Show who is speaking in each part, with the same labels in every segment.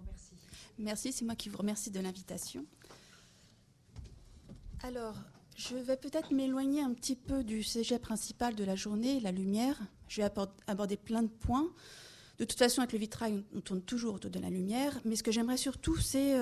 Speaker 1: Merci.
Speaker 2: Merci, c'est moi qui vous remercie de l'invitation. Alors, je vais peut-être m'éloigner un petit peu du sujet principal de la journée, la lumière. Je vais aborder plein de points. De toute façon, avec le vitrail, on tourne toujours autour de la lumière. Mais ce que j'aimerais surtout, c'est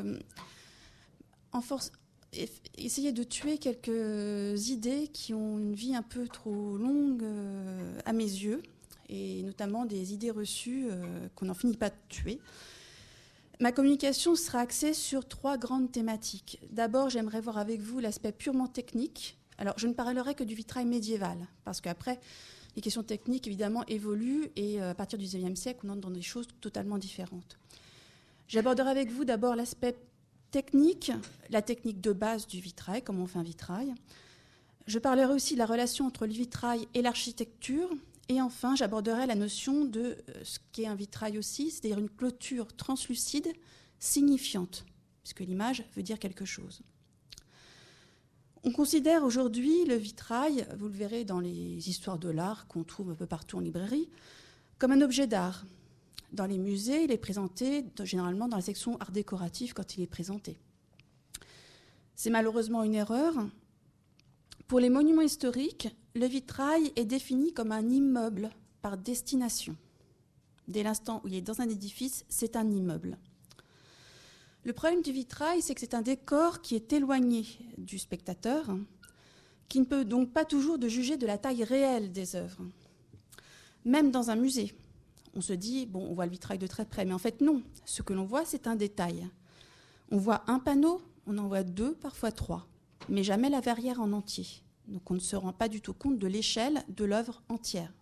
Speaker 2: essayer de tuer quelques idées qui ont une vie un peu trop longue à mes yeux, et notamment des idées reçues qu'on n'en finit pas de tuer. Ma communication sera axée sur 3 grandes thématiques. D'abord, j'aimerais voir avec vous l'aspect purement technique. Alors, je ne parlerai que du vitrail médiéval, parce qu'après, les questions techniques, évidemment, évoluent, et à partir du XIXe siècle, on entre dans des choses totalement différentes. J'aborderai avec vous d'abord l'aspect technique, la technique de base du vitrail, comment on fait un vitrail. Je parlerai aussi de la relation entre le vitrail et l'architecture. Et enfin, j'aborderai la notion de ce qu'est un vitrail aussi, c'est-à-dire une clôture translucide signifiante, puisque l'image veut dire quelque chose. On considère aujourd'hui le vitrail, vous le verrez dans les histoires de l'art qu'on trouve un peu partout en librairie, comme un objet d'art. Dans les musées, il est présenté généralement dans la section art décoratif quand il est présenté. C'est malheureusement une erreur. Pour les monuments historiques, le vitrail est défini comme un immeuble par destination. Dès l'instant où il est dans un édifice, c'est un immeuble. Le problème du vitrail, c'est que c'est un décor qui est éloigné du spectateur, qui ne peut donc pas toujours de juger de la taille réelle des œuvres. Même dans un musée, on se dit, bon, on voit le vitrail de très près, mais en fait non. Ce que l'on voit, c'est un détail. On voit un panneau, on en voit 2, parfois 3, mais jamais la verrière en entier. Donc on ne se rend pas du tout compte de l'échelle de l'œuvre entière.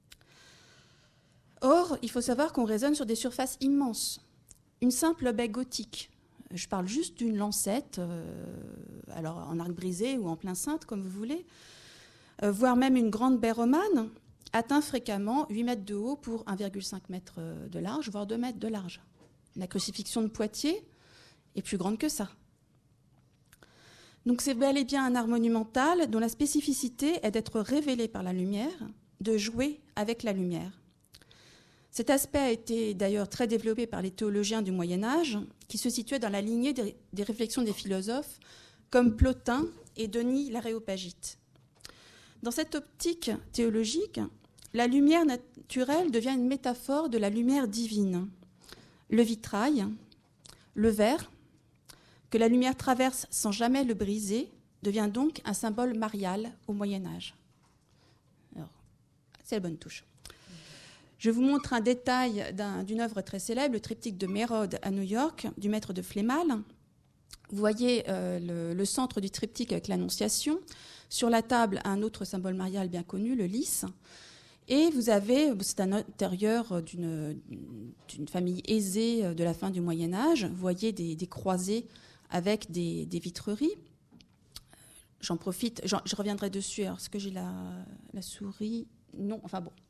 Speaker 2: Or, il faut savoir qu'on raisonne sur des surfaces immenses. Une simple baie gothique, je parle juste d'une lancette, alors en arc brisé ou en plein cintre, comme vous voulez, voire même une grande baie romane, atteint fréquemment 8 mètres de haut pour 1,5 mètre de large, voire 2 mètres de large. La crucifixion de Poitiers est plus grande que ça. Donc c'est bel et bien un art monumental dont la spécificité est d'être révélé par la lumière, de jouer avec la lumière. Cet aspect a été d'ailleurs très développé par les théologiens du Moyen-Âge, qui se situaient dans la lignée des réflexions des philosophes comme Plotin et Denis l'Aréopagite. Dans cette optique théologique, la lumière naturelle devient une métaphore de la lumière divine. Le vitrail, le verre, que la lumière traverse sans jamais le briser, devient donc un symbole marial au Moyen-Âge. Alors, c'est la bonne touche. Je vous montre un détail d'une œuvre très célèbre, le triptyque de Mérode à New York, du maître de Flémal. Vous voyez le centre du triptyque avec l'Annonciation. Sur la table, un autre symbole marial bien connu, le lys. Et vous avez, c'est un intérieur d'une famille aisée de la fin du Moyen-Âge. Vous voyez des croisées avec des vitreries. J'en profite, je reviendrai dessus. Alors, est-ce que j'ai la souris? Non, enfin bon.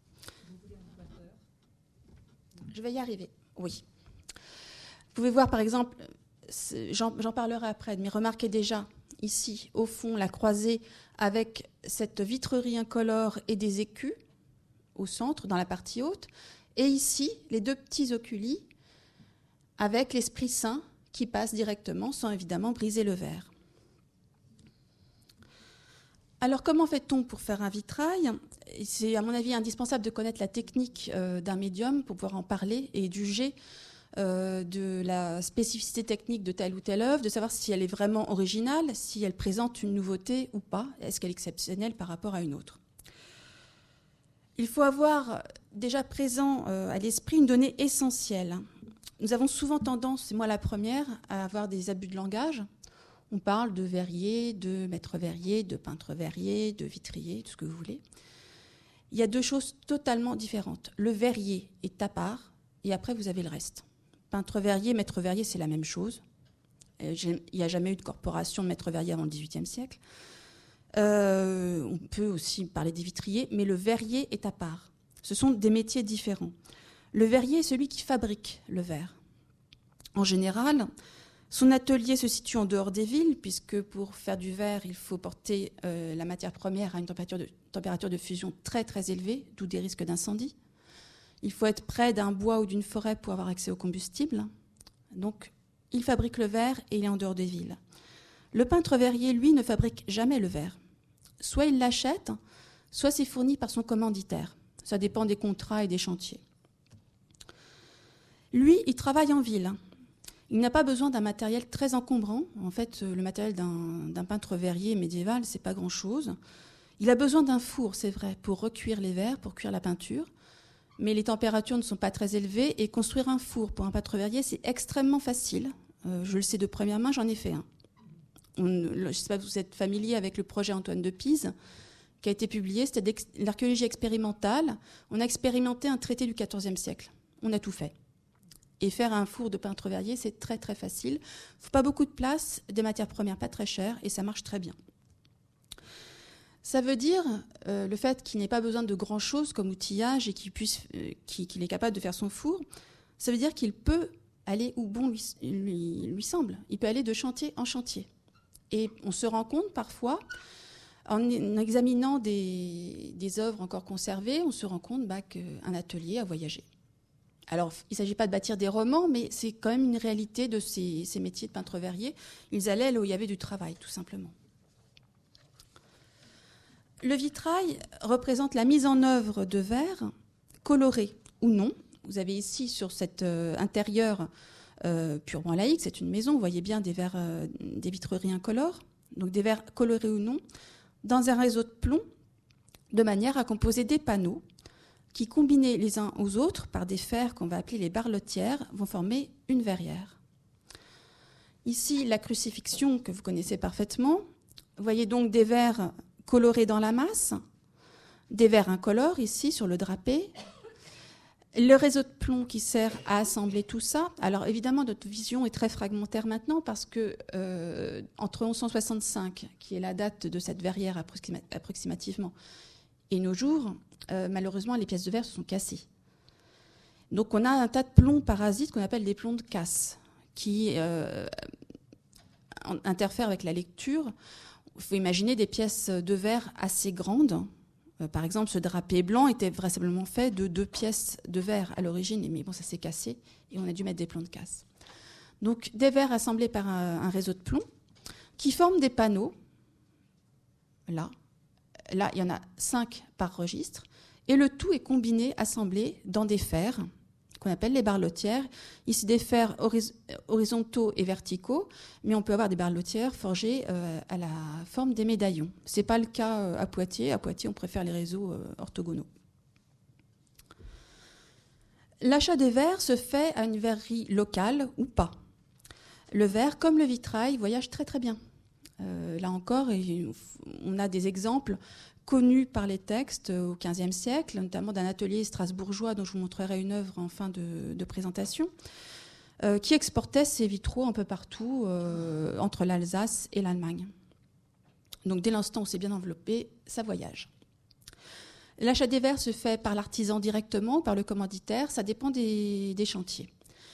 Speaker 2: Je vais y arriver, oui. Vous pouvez voir, par exemple, j'en parlerai après, mais remarquez déjà, ici, au fond, la croisée avec cette vitrerie incolore et des écus, au centre, dans la partie haute, et ici, les 2 petits oculi, avec l'Esprit Saint qui passe directement, sans évidemment briser le verre. Alors, comment fait-on pour faire un vitrail? C'est, à mon avis, indispensable de connaître la technique d'un médium pour pouvoir en parler et juger de la spécificité technique de telle ou telle œuvre, de savoir si elle est vraiment originale, si elle présente une nouveauté ou pas, est-ce qu'elle est exceptionnelle par rapport à une autre. Il faut avoir déjà présent à l'esprit une donnée essentielle. Nous avons souvent tendance, c'est moi la première, à avoir des abus de langage. On parle de verrier, de maître verrier, de peintre verrier, de vitrier, tout ce que vous voulez. Il y a 2 choses totalement différentes. Le verrier est à part, et après vous avez le reste. Peintre verrier, maître verrier, c'est la même chose. Il n'y a jamais eu de corporation de maître verrier avant le XVIIIe siècle. On peut aussi parler des vitriers, mais le verrier est à part. Ce sont des métiers différents. Le verrier est celui qui fabrique le verre. En général, son atelier se situe en dehors des villes, puisque pour faire du verre, il faut porter la matière première à une température de fusion très très élevée, d'où des risques d'incendie. Il faut être près d'un bois ou d'une forêt pour avoir accès au combustible. Donc, il fabrique le verre et il est en dehors des villes. Le peintre verrier, lui, ne fabrique jamais le verre. Soit il l'achète, soit c'est fourni par son commanditaire. Ça dépend des contrats et des chantiers. Lui, il travaille en ville. Il n'a pas besoin d'un matériel très encombrant. En fait, le matériel d'un peintre verrier médiéval, c'est pas grand-chose. Il a besoin d'un four, c'est vrai, pour recuire les verres, pour cuire la peinture. Mais les températures ne sont pas très élevées et construire un four pour un peintre verrier, c'est extrêmement facile. Je le sais de première main, j'en ai fait un. Je ne sais pas si vous êtes familier avec le projet Antoine de Pise, qui a été publié. C'était l'archéologie expérimentale. On a expérimenté un traité du XIVe siècle. On a tout fait. Et faire un four de peintre verrier, c'est très très facile. Il ne faut pas beaucoup de place, des matières premières pas très chères, et ça marche très bien. Ça veut dire le fait qu'il n'ait pas besoin de grand-chose comme outillage et qu'il est capable de faire son four, ça veut dire qu'il peut aller où bon lui semble. Il peut aller de chantier en chantier. Et on se rend compte parfois, en examinant des œuvres encore conservées, on se rend compte qu'un atelier a voyagé. Alors, il ne s'agit pas de bâtir des romans, mais c'est quand même une réalité de ces métiers de peintre verrier. Ils allaient là où il y avait du travail, tout simplement. Le vitrail représente la mise en œuvre de verres, colorés ou non. Vous avez ici, sur cet intérieur purement laïque, c'est une maison, vous voyez bien des verres, des vitreries incolores, donc des verres colorés ou non, dans un réseau de plomb, de manière à composer des panneaux qui, combinés les uns aux autres par des fers qu'on va appeler les barlotières, vont former une verrière. Ici, la crucifixion que vous connaissez parfaitement. Vous voyez donc des verres colorés dans la masse, des verres incolores ici sur le drapé, le réseau de plomb qui sert à assembler tout ça. Alors évidemment, notre vision est très fragmentaire maintenant parce que entre 1165, qui est la date de cette verrière approximativement, et nos jours, malheureusement, les pièces de verre se sont cassées. Donc on a un tas de plombs parasites qu'on appelle des plombs de casse qui interfèrent avec la lecture. Il faut imaginer des pièces de verre assez grandes. Par exemple, ce drapé blanc était vraisemblablement fait de 2 pièces de verre à l'origine, mais bon, ça s'est cassé et on a dû mettre des plombs de casse. Donc des verres assemblés par un réseau de plomb qui forment des panneaux. Là, il y en a 5 par registre. Et le tout est combiné, assemblé dans des fers qu'on appelle les barlotières. Ici, des fers horizontaux et verticaux, mais on peut avoir des barlotières forgées à la forme des médaillons. Ce n'est pas le cas à Poitiers. À Poitiers, on préfère les réseaux orthogonaux. L'achat des verres se fait à une verrerie locale ou pas. Le verre, comme le vitrail, voyage très très bien. Là encore, on a des exemples connus par les textes au XVe siècle, notamment d'un atelier strasbourgeois dont je vous montrerai une œuvre en fin de présentation, qui exportait ses vitraux un peu partout entre l'Alsace et l'Allemagne. Donc dès l'instant où c'est bien enveloppé, ça voyage. L'achat des verres se fait par l'artisan directement ou par le commanditaire, ça dépend des chantiers.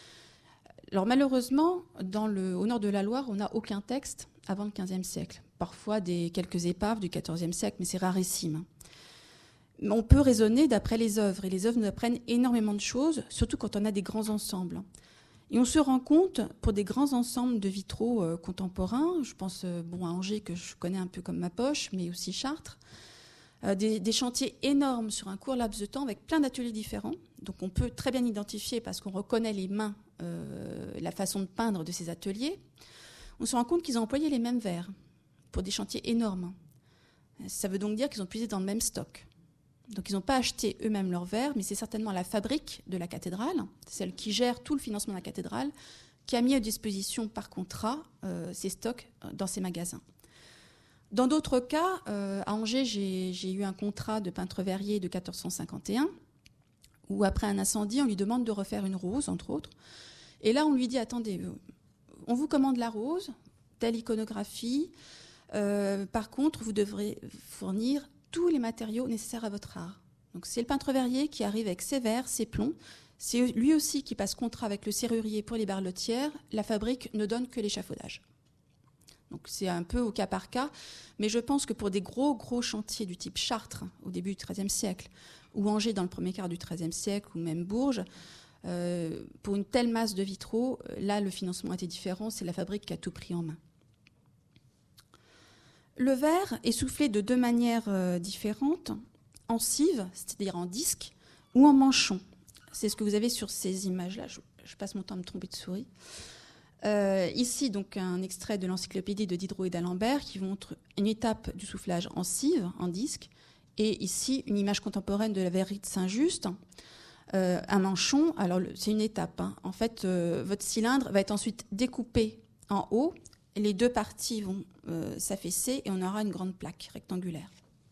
Speaker 2: Alors malheureusement, au nord de la Loire, on n'a aucun texte avant le XVe siècle. Parfois quelques épaves du XIVe siècle, mais c'est rarissime. On peut raisonner d'après les œuvres, et les œuvres nous apprennent énormément de choses, surtout quand on a des grands ensembles. Et on se rend compte, pour des grands ensembles de vitraux contemporains, je pense à Angers, que je connais un peu comme ma poche, mais aussi Chartres, des chantiers énormes sur un court laps de temps avec plein d'ateliers différents. Donc on peut très bien identifier, parce qu'on reconnaît les mains, la façon de peindre de ces ateliers. On se rend compte qu'ils ont employé les mêmes verres pour des chantiers énormes. Ça veut donc dire qu'ils ont puisé dans le même stock. Donc ils n'ont pas acheté eux-mêmes leurs verres, mais c'est certainement la fabrique de la cathédrale, celle qui gère tout le financement de la cathédrale, qui a mis à disposition par contrat ces stocks dans ses magasins. Dans d'autres cas, à Angers, j'ai eu un contrat de peintre verrier de 1451, où après un incendie, on lui demande de refaire une rose, entre autres. Et là, on lui dit, attendez, on vous commande la rose, telle iconographie. Par contre, vous devrez fournir tous les matériaux nécessaires à votre art. Donc, c'est le peintre verrier qui arrive avec ses verres, ses plombs. C'est lui aussi qui passe contrat avec le serrurier pour les barlotières. La fabrique ne donne que l'échafaudage. Donc, c'est un peu au cas par cas. Mais je pense que pour des gros chantiers du type Chartres, au début du XIIIe siècle, ou Angers dans le premier quart du XIIIe siècle, ou même Bourges, Pour une telle masse de vitraux, là, le financement était différent, c'est la fabrique qui a tout pris en main. Le verre est soufflé de deux manières différentes, en cive, c'est-à-dire en disque, ou en manchon. C'est ce que vous avez sur ces images-là. Je passe mon temps à me tromper de souris. Ici, donc, un extrait de l'encyclopédie de Diderot et d'Alembert qui montre une étape du soufflage en cive, en disque, et ici, une image contemporaine de la verrerie de Saint-Just. Un manchon, alors c'est une étape. En fait, votre cylindre va être ensuite découpé en haut. Les deux parties vont s'affaisser et on aura une grande plaque rectangulaire.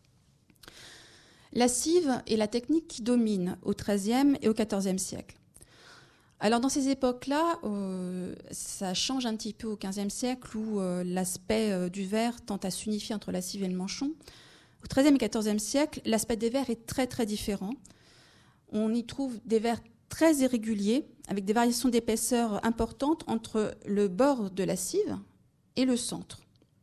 Speaker 2: La cive est la technique qui domine au XIIIe et au XIVe siècle. Alors dans ces époques-là, ça change un petit peu au XVe siècle où l'aspect du verre tend à s'unifier entre la cive et le manchon. Au XIIIe et XIVe siècle, l'aspect des verres est très très différent. On y trouve des verres très irréguliers, avec des variations d'épaisseur importantes entre le bord de la cive et le centre.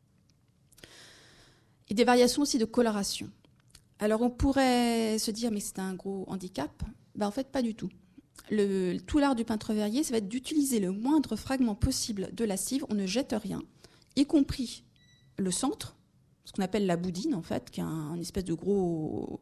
Speaker 2: Et des variations aussi de coloration. Alors on pourrait se dire, mais c'est un gros handicap. Ben, en fait, pas du tout. Tout l'art du peintre-verrier, ça va être d'utiliser le moindre fragment possible de la cive. On ne jette rien, y compris le centre, ce qu'on appelle la boudine, en fait, qui est un espèce de gros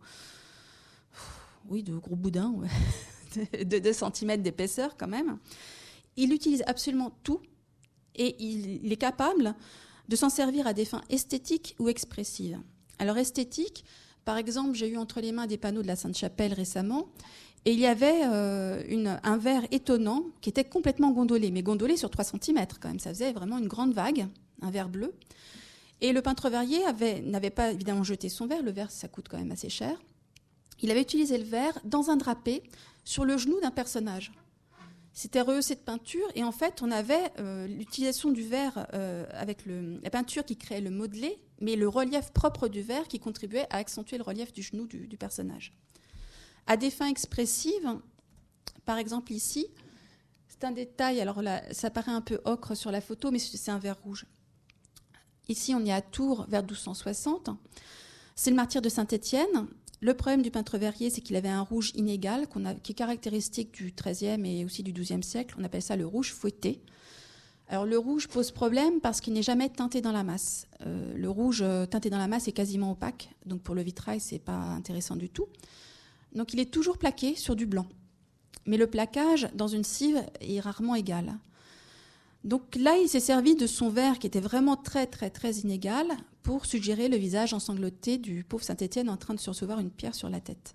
Speaker 2: boudin, ouais, de 2 cm d'épaisseur quand même. Il utilise absolument tout et il est capable de s'en servir à des fins esthétiques ou expressives. Alors esthétique, par exemple, j'ai eu entre les mains des panneaux de la Sainte-Chapelle récemment et il y avait un verre étonnant qui était complètement gondolé, mais gondolé sur 3 cm quand même. Ça faisait vraiment une grande vague, un verre bleu. Et le peintre-verrier n'avait pas évidemment jeté son verre. Le verre, ça coûte quand même assez cher. Il avait utilisé le verre dans un drapé sur le genou d'un personnage. C'était rehaussé de peinture et en fait, on avait l'utilisation du verre avec la peinture qui créait le modelé, mais le relief propre du verre qui contribuait à accentuer le relief du genou du personnage. À des fins expressives, par exemple ici, c'est un détail, alors là, ça paraît un peu ocre sur la photo, mais c'est un verre rouge. Ici, on est à Tours, vers 1260. C'est le martyre de Saint-Étienne. Le problème du peintre-verrier, c'est qu'il avait un rouge inégal qui est caractéristique du XIIIe et aussi du XIIe siècle. On appelle ça le rouge fouetté. Alors le rouge pose problème parce qu'il n'est jamais teinté dans la masse. Le rouge teinté dans la masse est quasiment opaque, donc pour le vitrail, c'est pas intéressant du tout. Donc il est toujours plaqué sur du blanc. Mais le plaquage dans une cive est rarement égal. Donc là, il s'est servi de son verre qui était vraiment très, très, très inégal pour suggérer le visage ensanglanté du pauvre Saint-Étienne en train de se recevoir une pierre sur la tête.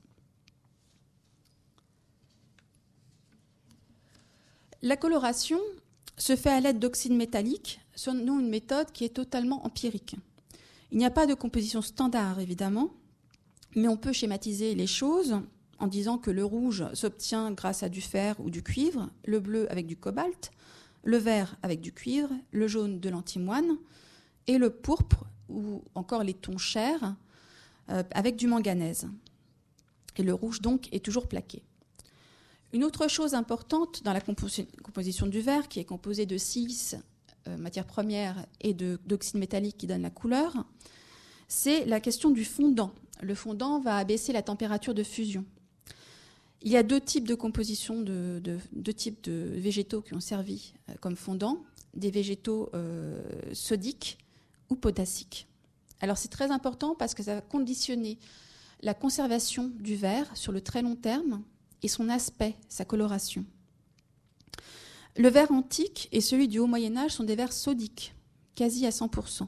Speaker 2: La coloration se fait à l'aide d'oxyde métallique, selon une méthode qui est totalement empirique. Il n'y a pas de composition standard, évidemment, mais on peut schématiser les choses en disant que le rouge s'obtient grâce à du fer ou du cuivre, le bleu avec du cobalt, le vert avec du cuivre, le jaune de l'antimoine, et le pourpre, ou encore les tons chers, avec du manganèse. Et le rouge, donc, est toujours plaqué. Une autre chose importante dans la composition du verre, qui est composée de silice, matière première, et d'oxyde métallique qui donne la couleur, c'est la question du fondant. Le fondant va abaisser la température de fusion. Il y a 2 types de composition, 2 types de végétaux qui ont servi comme fondant, des végétaux sodiques ou potassiques. Alors c'est très important parce que ça va conditionner la conservation du verre sur le très long terme et son aspect, sa coloration. Le verre antique et celui du Haut Moyen-Âge sont des verres sodiques, quasi à 100%.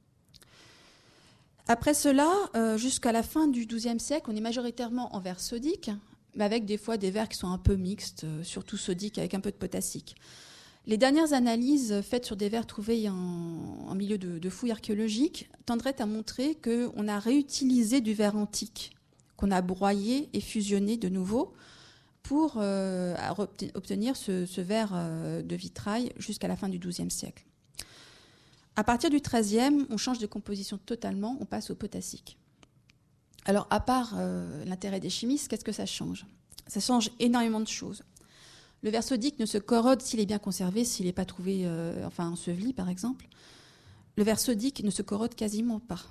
Speaker 2: Après cela, jusqu'à la fin du XIIe siècle, on est majoritairement en verre sodique, mais avec des fois des verres qui sont un peu mixtes, surtout sodiques avec un peu de potassique. Les dernières analyses faites sur des verres trouvés en milieu de fouilles archéologiques tendraient à montrer qu'on a réutilisé du verre antique, qu'on a broyé et fusionné de nouveau pour obtenir ce verre de vitrail jusqu'à la fin du XIIe siècle. À partir du XIIIe, on change de composition totalement, on passe au potassique. Alors, à part l'intérêt des chimistes, qu'est-ce que ça change ? Ça change énormément de choses. Le verre sodique ne se corrode s'il est bien conservé, s'il n'est pas trouvé enseveli, par exemple. Le verre sodique ne se corrode quasiment pas.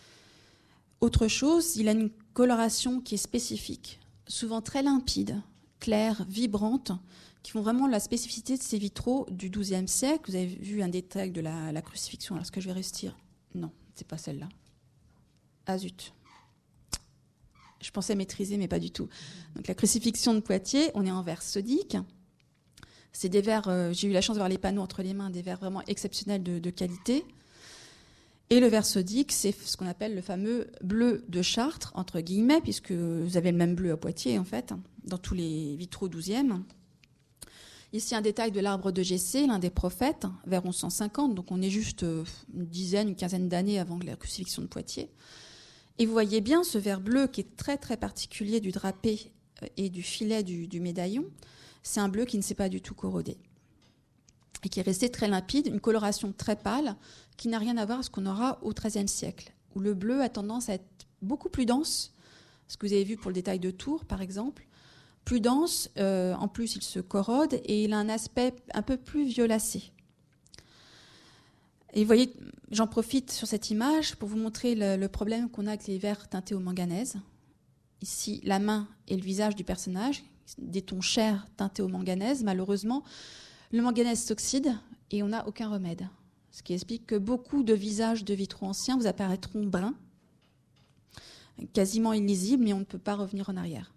Speaker 2: Autre chose, il a une coloration qui est spécifique, souvent très limpide, claires, vibrantes, qui font vraiment la spécificité de ces vitraux du XIIe siècle. Vous avez vu un détail de la crucifixion. Alors, est-ce que je vais restir ? Non, c'est pas celle-là. Ah zut. Je pensais maîtriser, mais pas du tout. Donc, la crucifixion de Poitiers, on est en verre sodique. C'est des verres, j'ai eu la chance de voir les panneaux entre les mains, des verres vraiment exceptionnels de qualité. Et le verre sodique, c'est ce qu'on appelle le fameux bleu de Chartres, entre guillemets, puisque vous avez le même bleu à Poitiers, en fait, dans tous les vitraux 12e. Ici, un détail de l'arbre de Jessé, l'un des prophètes, vers 1150, donc on est juste une quinzaine d'années avant la crucifixion de Poitiers. Et vous voyez bien ce verre bleu qui est très, très particulier du drapé et du filet du médaillon. C'est un bleu qui ne s'est pas du tout corrodé et qui est resté très limpide, une coloration très pâle qui n'a rien à voir avec ce qu'on aura au XIIIe siècle, où le bleu a tendance à être beaucoup plus dense, ce que vous avez vu pour le détail de Tours, par exemple, plus dense, en plus il se corrode et il a un aspect un peu plus violacé. Et vous voyez, j'en profite sur cette image pour vous montrer le problème qu'on a avec les verres teintés au manganèse. Ici, la main et le visage du personnage, des tons chers teintés au manganèse. Malheureusement, le manganèse s'oxyde et on n'a aucun remède. Ce qui explique que beaucoup de visages de vitraux anciens vous apparaîtront bruns, quasiment illisibles, mais on ne peut pas revenir en arrière.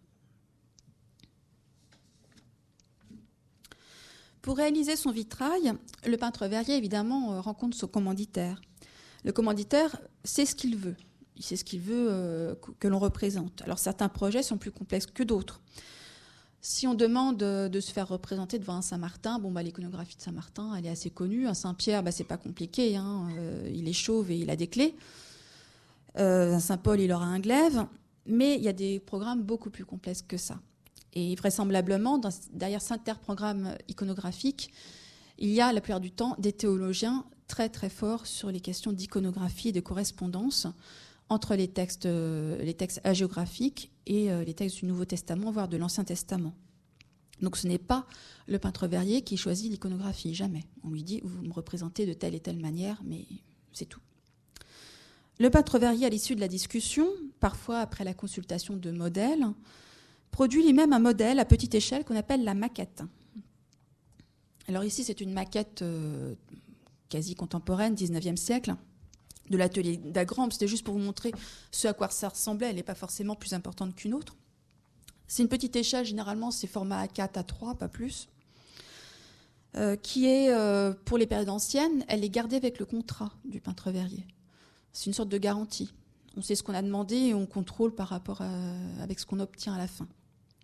Speaker 2: Pour réaliser son vitrail, le peintre verrier, évidemment, rencontre son commanditaire. Le commanditaire sait ce qu'il veut. Il sait ce qu'il veut que l'on représente. Alors, certains projets sont plus complexes que d'autres. Si on demande de se faire représenter devant un Saint-Martin, l'iconographie de Saint-Martin, elle est assez connue. Un Saint-Pierre, c'est pas compliqué. Il est chauve et il a des clés. Un Saint-Paul, il aura un glaive. Mais il y a des programmes beaucoup plus complexes que ça. Et vraisemblablement, derrière certains programmes iconographiques, il y a la plupart du temps des théologiens très très forts sur les questions d'iconographie et de correspondance entre les textes hagiographiques et les textes du Nouveau Testament, voire de l'Ancien Testament. Donc ce n'est pas le peintre verrier qui choisit l'iconographie, jamais. On lui dit, vous me représentez de telle et telle manière, mais c'est tout. Le peintre verrier, à l'issue de la discussion, parfois après la consultation de modèles, produit lui-même un modèle à petite échelle qu'on appelle la maquette. Alors ici, c'est une maquette quasi contemporaine, 19e siècle, de l'atelier d'Agrambe. C'était juste pour vous montrer ce à quoi ça ressemblait. Elle n'est pas forcément plus importante qu'une autre. C'est une petite échelle, généralement, c'est format A4, A3, pas plus, qui est, pour les périodes anciennes, elle est gardée avec le contrat du peintre verrier. C'est une sorte de garantie. On sait ce qu'on a demandé et on contrôle par rapport avec ce qu'on obtient à la fin.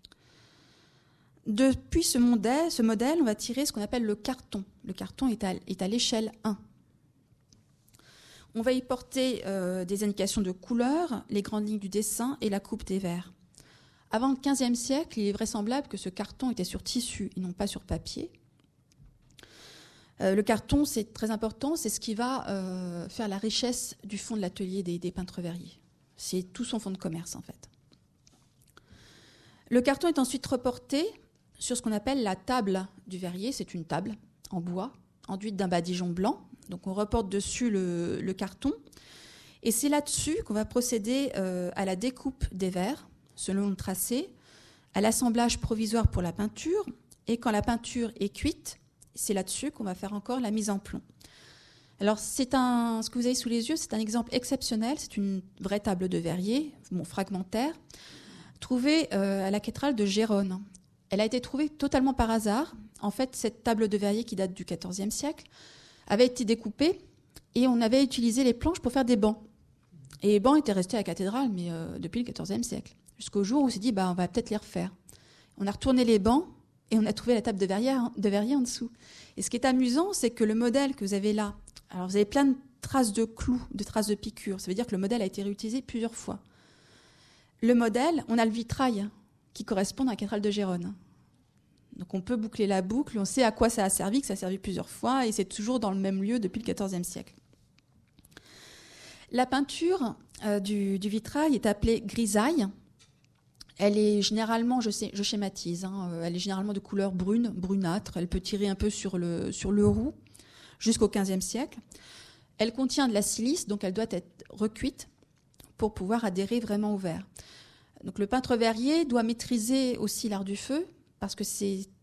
Speaker 2: Depuis ce modèle, on va tirer ce qu'on appelle le carton. Le carton est à l'échelle 1. On va y porter des indications de couleur, les grandes lignes du dessin et la coupe des verres. Avant le XVe siècle, il est vraisemblable que ce carton était sur tissu et non pas sur papier. Le carton, c'est très important, c'est ce qui va faire la richesse du fond de l'atelier des peintres verriers. C'est tout son fonds de commerce, en fait. Le carton est ensuite reporté sur ce qu'on appelle la table du verrier. C'est une table en bois, enduite d'un badigeon blanc. Donc on reporte dessus le carton. Et c'est là-dessus qu'on va procéder à la découpe des verres, selon le tracé, à l'assemblage provisoire pour la peinture. Et quand la peinture est cuite, c'est là-dessus qu'on va faire encore la mise en plomb. Alors ce que vous avez sous les yeux, c'est un exemple exceptionnel. C'est une vraie table de verrier, fragmentaire, trouvée à la cathédrale de Gérone. Elle a été trouvée totalement par hasard. En fait, cette table de verrier qui date du XIVe siècle avait été découpée et on avait utilisé les planches pour faire des bancs. Et les bancs étaient restés à la cathédrale, mais depuis le XIVe siècle. Jusqu'au jour où on s'est dit, on va peut-être les refaire. On a retourné les bancs et on a trouvé la table de verrier en dessous. Et ce qui est amusant, c'est que le modèle que vous avez là, alors vous avez plein de traces de clous, de traces de piqûres. Ça veut dire que le modèle a été réutilisé plusieurs fois. Le modèle, on a le vitrail qui correspond à la cathédrale de Gérone. Donc on peut boucler la boucle, on sait à quoi ça a servi, que ça a servi plusieurs fois, et c'est toujours dans le même lieu depuis le XIVe siècle. La peinture du vitrail est appelée grisaille. Elle est généralement, je schématise, elle est généralement de couleur brune, brunâtre. Elle peut tirer un peu sur le roux jusqu'au XVe siècle. Elle contient de la silice, donc elle doit être recuite pour pouvoir adhérer vraiment au verre. Donc le peintre verrier doit maîtriser aussi l'art du feu, parce que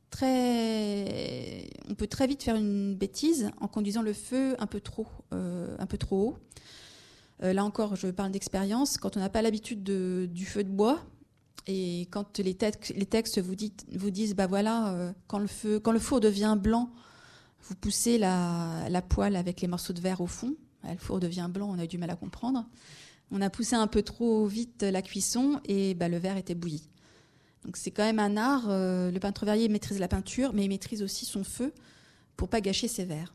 Speaker 2: on peut très vite faire une bêtise en conduisant le feu un peu trop haut. Là encore, je parle d'expérience. Quand on n'a pas l'habitude du feu de bois, et quand les textes vous disent, bah voilà, quand le four devient blanc, vous poussez la poêle avec les morceaux de verre au fond. Le four devient blanc, on a eu du mal à comprendre. On a poussé un peu trop vite la cuisson et le verre était bouilli. Donc c'est quand même un art. Le peintre verrier maîtrise la peinture, mais il maîtrise aussi son feu pour pas gâcher ses verres.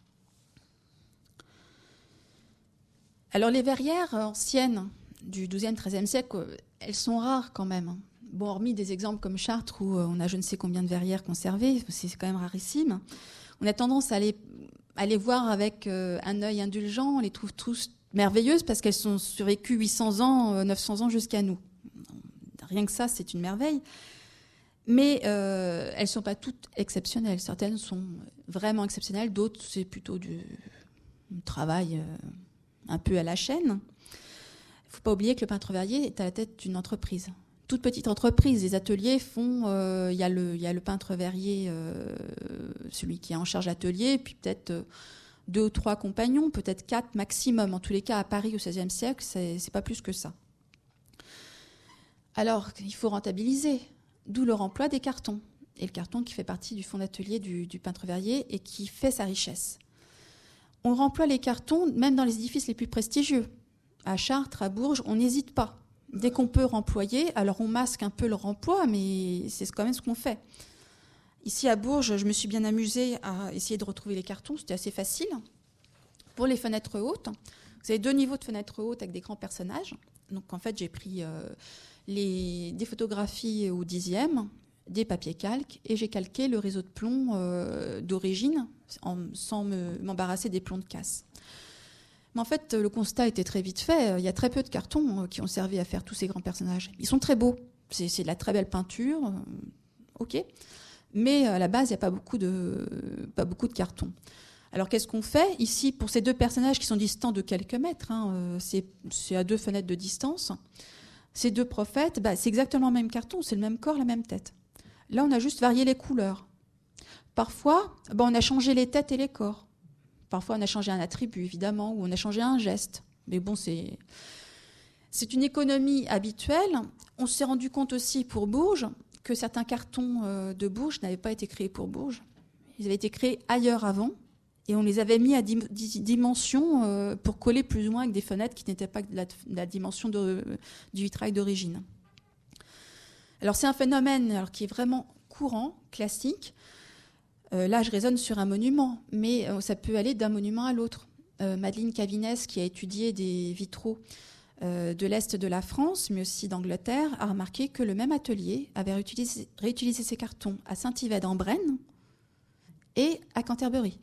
Speaker 2: Alors les verrières anciennes du XIIe, XIIIe siècle, elles sont rares quand même. Bon, hormis des exemples comme Chartres où on a je ne sais combien de verrières conservées, c'est quand même rarissime. On a tendance à les voir avec un œil indulgent. On les trouve tous merveilleuses parce qu'elles sont survécues 800 ans, 900 ans jusqu'à nous. Rien que ça, c'est une merveille. Mais elles ne sont pas toutes exceptionnelles. Certaines sont vraiment exceptionnelles. D'autres, c'est plutôt du travail un peu à la chaîne. Il ne faut pas oublier que le peintre verrier est à la tête d'une entreprise. Toute petite entreprise, les ateliers font... Il y a le peintre verrier, celui qui est en charge d'atelier, puis peut-être 2 ou 3 compagnons, peut-être 4 maximum. En tous les cas, à Paris au XVIe siècle, c'est pas plus que ça. Alors, il faut rentabiliser, d'où le remploi des cartons. Et le carton qui fait partie du fonds d'atelier du peintre verrier et qui fait sa richesse. On remploie les cartons même dans les édifices les plus prestigieux. À Chartres, à Bourges, on n'hésite pas. Dès qu'on peut remployer, alors on masque un peu le remploi, mais c'est quand même ce qu'on fait. Ici à Bourges, je me suis bien amusée à essayer de retrouver les cartons, c'était assez facile. Pour les fenêtres hautes, vous avez 2 niveaux de fenêtres hautes avec des grands personnages. Donc en fait, j'ai pris des photographies au 10e, des papiers calques, et j'ai calqué le réseau de plomb d'origine sans m'embarrasser des plombs de casse. Mais en fait, le constat était très vite fait. Il y a très peu de cartons qui ont servi à faire tous ces grands personnages. Ils sont très beaux. C'est de la très belle peinture. OK. Mais à la base, il n'y a pas beaucoup de cartons. Alors, qu'est-ce qu'on fait ici pour ces 2 personnages qui sont distants de quelques mètres, c'est à 2 fenêtres de distance. Ces 2 prophètes, c'est exactement le même carton. C'est le même corps, la même tête. Là, on a juste varié les couleurs. Parfois, on a changé les têtes et les corps. Parfois, on a changé un attribut, évidemment, ou on a changé un geste. Mais bon, c'est une économie habituelle. On s'est rendu compte aussi pour Bourges que certains cartons de Bourges n'avaient pas été créés pour Bourges. Ils avaient été créés ailleurs avant, et on les avait mis à dimension pour coller plus ou moins avec des fenêtres qui n'étaient pas de la dimension du vitrail d'origine. Alors, c'est un phénomène qui est vraiment courant, classique. Là, je raisonne sur un monument, mais ça peut aller d'un monument à l'autre. Madeleine Cavinès, qui a étudié des vitraux de l'Est de la France, mais aussi d'Angleterre, a remarqué que le même atelier avait réutilisé ses cartons à Saint-Yved-en-Brenne et à Canterbury.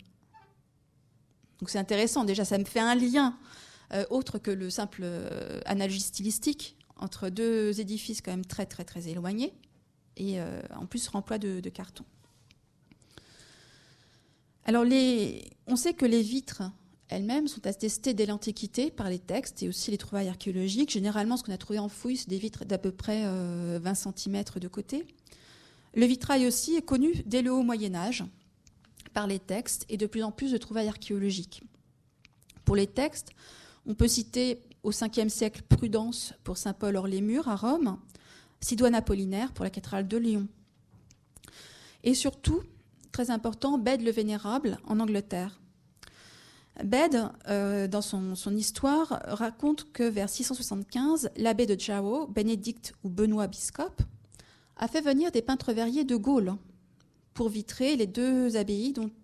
Speaker 2: Donc c'est intéressant. Déjà, ça me fait un lien autre que le simple analogie stylistique entre 2 édifices quand même très, très, très éloignés et en plus remploi de cartons. Alors, on sait que les vitres elles-mêmes sont attestées dès l'Antiquité par les textes et aussi les trouvailles archéologiques. Généralement, ce qu'on a trouvé en fouille, c'est des vitres d'à peu près 20 cm de côté. Le vitrail aussi est connu dès le haut Moyen-Âge par les textes et de plus en plus de trouvailles archéologiques. Pour les textes, on peut citer au 5e siècle Prudence pour saint Paul hors les murs à Rome, Sidoine Apollinaire pour la cathédrale de Lyon. Et surtout, très important, Bède le Vénérable en Angleterre. Bède, dans son histoire, raconte que vers 675, l'abbé de Jarrow, Bénédicte ou Benoît Biscope, a fait venir des peintres verriers de Gaulle pour vitrer les 2 abbayes dont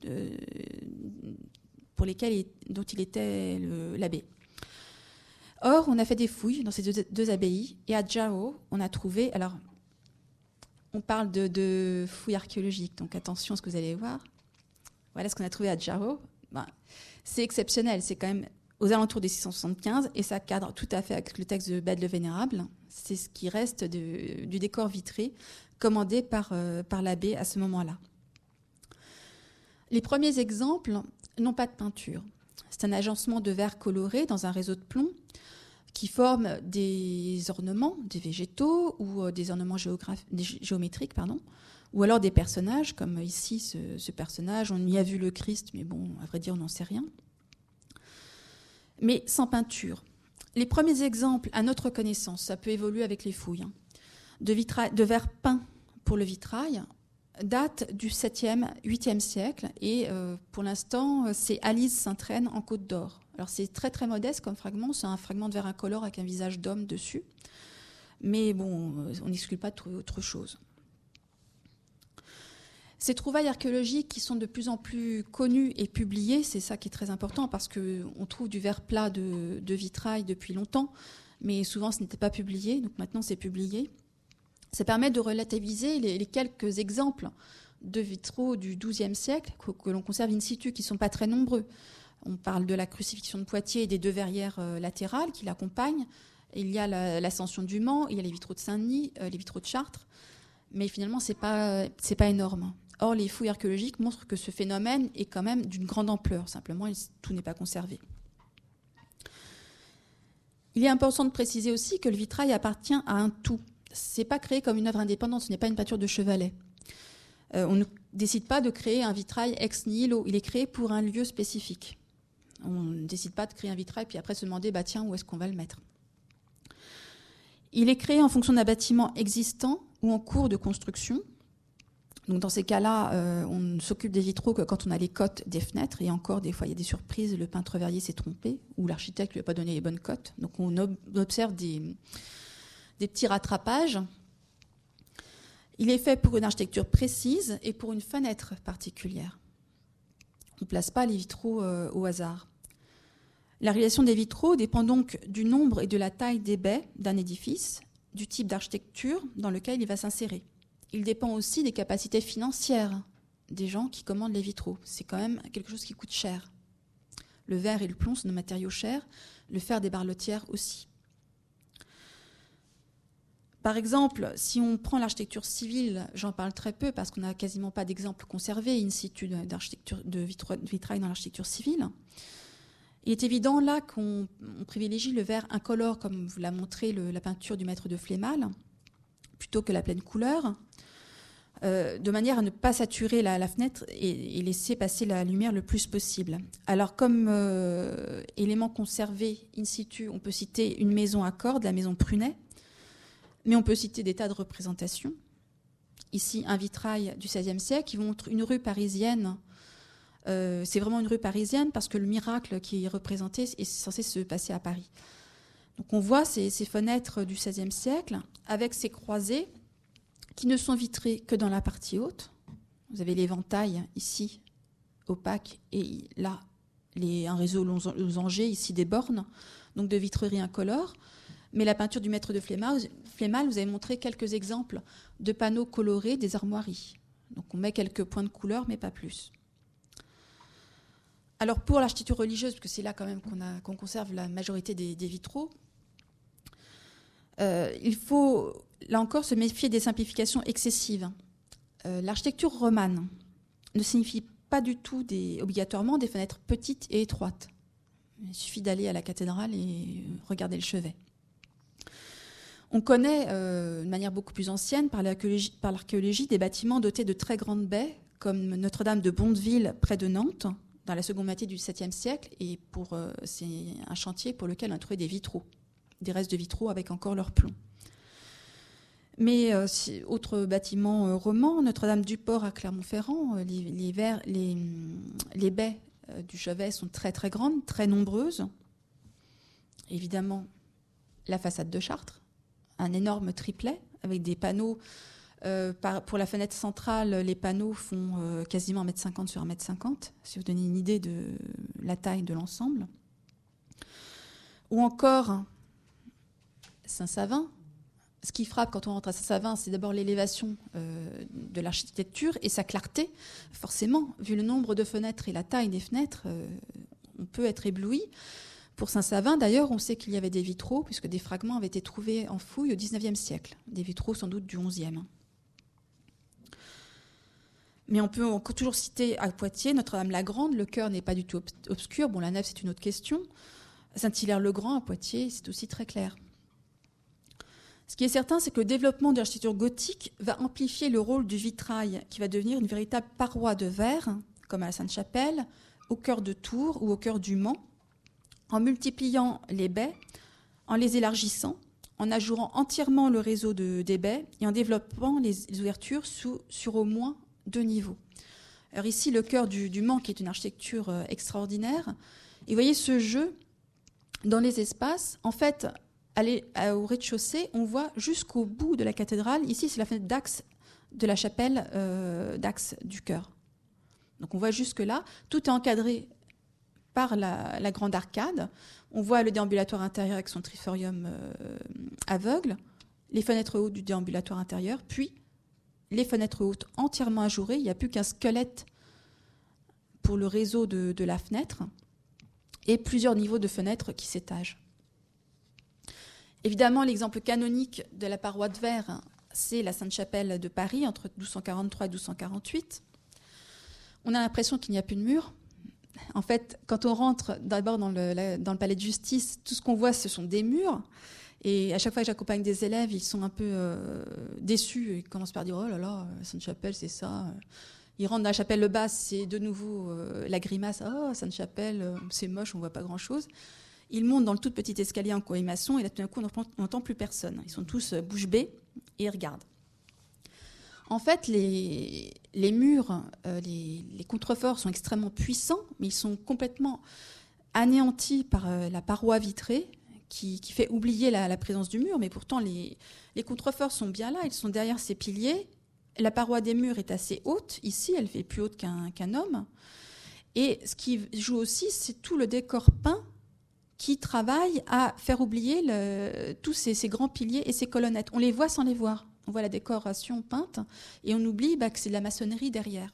Speaker 2: il était l'abbé. Or, on a fait des fouilles dans ces deux abbayes et à Jarrow, on a trouvé... Alors, on parle de fouilles archéologiques, donc attention à ce que vous allez voir. Voilà ce qu'on a trouvé à Jarrow. C'est exceptionnel, c'est quand même aux alentours des 675 et ça cadre tout à fait avec le texte de Bède le Vénérable. C'est ce qui reste du décor vitré commandé par l'abbé à ce moment-là. Les premiers exemples n'ont pas de peinture. C'est un agencement de verre coloré dans un réseau de plomb qui forme des ornements, des végétaux ou des ornements géométriques, Ou alors des personnages, comme ici ce personnage, on y a vu le Christ, mais bon, à vrai dire, on n'en sait rien. Mais sans peinture. Les premiers exemples, à notre connaissance, ça peut évoluer avec les fouilles, de verre peint pour le vitrail, datent du 7e, 8e siècle. Et pour l'instant, c'est Alise Saint-Traine en Côte d'Or. Alors c'est très très modeste comme fragment, c'est un fragment de verre incolore avec un visage d'homme dessus. Mais bon, on n'exclut pas autre chose. Ces trouvailles archéologiques qui sont de plus en plus connues et publiées, c'est ça qui est très important parce qu'on trouve du verre plat de vitrail depuis longtemps, mais souvent ce n'était pas publié, donc maintenant c'est publié. Ça permet de relativiser les quelques exemples de vitraux du XIIe siècle que l'on conserve in situ, qui ne sont pas très nombreux. On parle de la crucifixion de Poitiers et des 2 verrières latérales qui l'accompagnent. Il y a l'ascension du Mans, il y a les vitraux de Saint-Denis, les vitraux de Chartres, mais finalement c'est pas énorme. Or, les fouilles archéologiques montrent que ce phénomène est quand même d'une grande ampleur. Simplement, tout n'est pas conservé. Il est important de préciser aussi que le vitrail appartient à un tout. Ce n'est pas créé comme une œuvre indépendante, ce n'est pas une peinture de chevalet. On ne décide pas de créer un vitrail ex nihilo. Il est créé pour un lieu spécifique. On ne décide pas de créer un vitrail puis après se demander tiens, où est-ce qu'on va le mettre. Il est créé en fonction d'un bâtiment existant ou en cours de construction. Donc dans ces cas-là, on s'occupe des vitraux que quand on a les cotes des fenêtres. Et encore, des fois, il y a des surprises. Le peintre verrier s'est trompé ou l'architecte ne lui a pas donné les bonnes cotes. Donc on observe des petits rattrapages. Il est fait pour une architecture précise et pour une fenêtre particulière. On ne place pas les vitraux au hasard. La réalisation des vitraux dépend donc du nombre et de la taille des baies d'un édifice, du type d'architecture dans lequel il va s'insérer. Il dépend aussi des capacités financières des gens qui commandent les vitraux. C'est quand même quelque chose qui coûte cher. Le verre et le plomb sont des matériaux chers, le fer des barlotières aussi. Par exemple, si on prend l'architecture civile, j'en parle très peu parce qu'on n'a quasiment pas d'exemples conservés in situ de vitrail dans l'architecture civile. Il est évident là qu'on privilégie le verre incolore, comme vous l'a montré la peinture du maître de Flémal, plutôt que la pleine couleur, de manière à ne pas saturer la fenêtre et laisser passer la lumière le plus possible. Alors, comme élément conservé in situ, on peut citer une maison à cordes, la maison Prunet, mais on peut citer des tas de représentations. Ici, un vitrail du XVIe siècle qui montre une rue parisienne. C'est vraiment une rue parisienne parce que le miracle qui est représenté est censé se passer à Paris. Donc on voit ces fenêtres du XVIe siècle avec ces croisées qui ne sont vitrées que dans la partie haute. Vous avez l'éventail ici, opaque, et là, un réseau losangé, ici des bornes, donc de vitrerie incolore. Mais la peinture du maître de Flémal, vous avez montré quelques exemples de panneaux colorés des armoiries. Donc on met quelques points de couleur, mais pas plus. Alors pour l'architecture religieuse, parce que c'est là quand même qu'on conserve la majorité des vitraux, il faut, là encore, se méfier des simplifications excessives. L'architecture romane ne signifie pas du tout obligatoirement des fenêtres petites et étroites. Il suffit d'aller à la cathédrale et regarder le chevet. On connaît, de manière beaucoup plus ancienne, par l'archéologie, des bâtiments dotés de très grandes baies, comme Notre-Dame de Bondeville, près de Nantes, dans la seconde moitié du VIIe siècle, et c'est un chantier pour lequel on a trouvé des vitraux, des restes de vitraux avec encore leur plomb. Mais autres bâtiments romans, Notre-Dame du Port à Clermont-Ferrand, les baies du chevet sont très très grandes, très nombreuses. Évidemment, la façade de Chartres, un énorme triplet avec des panneaux. Pour la fenêtre centrale, les panneaux font quasiment 1,50 m sur 1,50 m, si vous donnez une idée de la taille de l'ensemble. Ou encore Saint-Savin. Ce qui frappe quand on rentre à Saint-Savin, c'est d'abord l'élévation de l'architecture et sa clarté. Forcément, vu le nombre de fenêtres et la taille des fenêtres, on peut être ébloui. Pour Saint-Savin, d'ailleurs, on sait qu'il y avait des vitraux, puisque des fragments avaient été trouvés en fouille au XIXe siècle. Des vitraux sans doute du XIe. Mais on peut encore toujours citer à Poitiers Notre-Dame-la-Grande. Le chœur n'est pas du tout obscur. Bon, la nef, c'est une autre question. Saint-Hilaire-le-Grand à Poitiers, c'est aussi très clair. Ce qui est certain, c'est que le développement de l'architecture gothique va amplifier le rôle du vitrail, qui va devenir une véritable paroi de verre, comme à la Sainte-Chapelle, au cœur de Tours ou au cœur du Mans, en multipliant les baies, en les élargissant, en ajourant entièrement le réseau des baies et en développant les ouvertures sur au moins 2 niveaux. Alors ici, le cœur du Mans, qui est une architecture extraordinaire. Et vous voyez ce jeu dans les espaces. En fait, au rez-de-chaussée, on voit jusqu'au bout de la cathédrale. Ici, c'est la fenêtre d'axe de la chapelle d'axe du chœur. Donc on voit jusque-là. Tout est encadré par la grande arcade. On voit le déambulatoire intérieur avec son triforium aveugle, les fenêtres hautes du déambulatoire intérieur, puis les fenêtres hautes entièrement ajourées. Il n'y a plus qu'un squelette pour le réseau de la fenêtre et plusieurs niveaux de fenêtres qui s'étagent. Évidemment, l'exemple canonique de la paroi de verre, c'est la Sainte-Chapelle de Paris entre 1243 et 1248. On a l'impression qu'il n'y a plus de mur. En fait, quand on rentre d'abord dans le palais de justice, tout ce qu'on voit, ce sont des murs. Et à chaque fois que j'accompagne des élèves, ils sont un peu déçus. Ils commencent par dire « Oh là là, Sainte-Chapelle, c'est ça ». Ils rentrent dans la chapelle basse, c'est de nouveau la grimace. « Oh, Sainte-Chapelle, c'est moche, on ne voit pas grand-chose ». Ils montent dans le tout petit escalier en colimaçon et là, tout d'un coup, on n'entend plus personne. Ils sont tous bouche bée et ils regardent. En fait, les murs, les contreforts sont extrêmement puissants, mais ils sont complètement anéantis par la paroi vitrée qui fait oublier la présence du mur. Mais pourtant, les contreforts sont bien là, ils sont derrière ces piliers. La paroi des murs est assez haute. Ici, elle fait plus haute qu'un homme. Et ce qui joue aussi, c'est tout le décor peint qui travaille à faire oublier tous ces grands piliers et ces colonnettes. On les voit sans les voir. On voit la décoration peinte et on oublie que c'est de la maçonnerie derrière.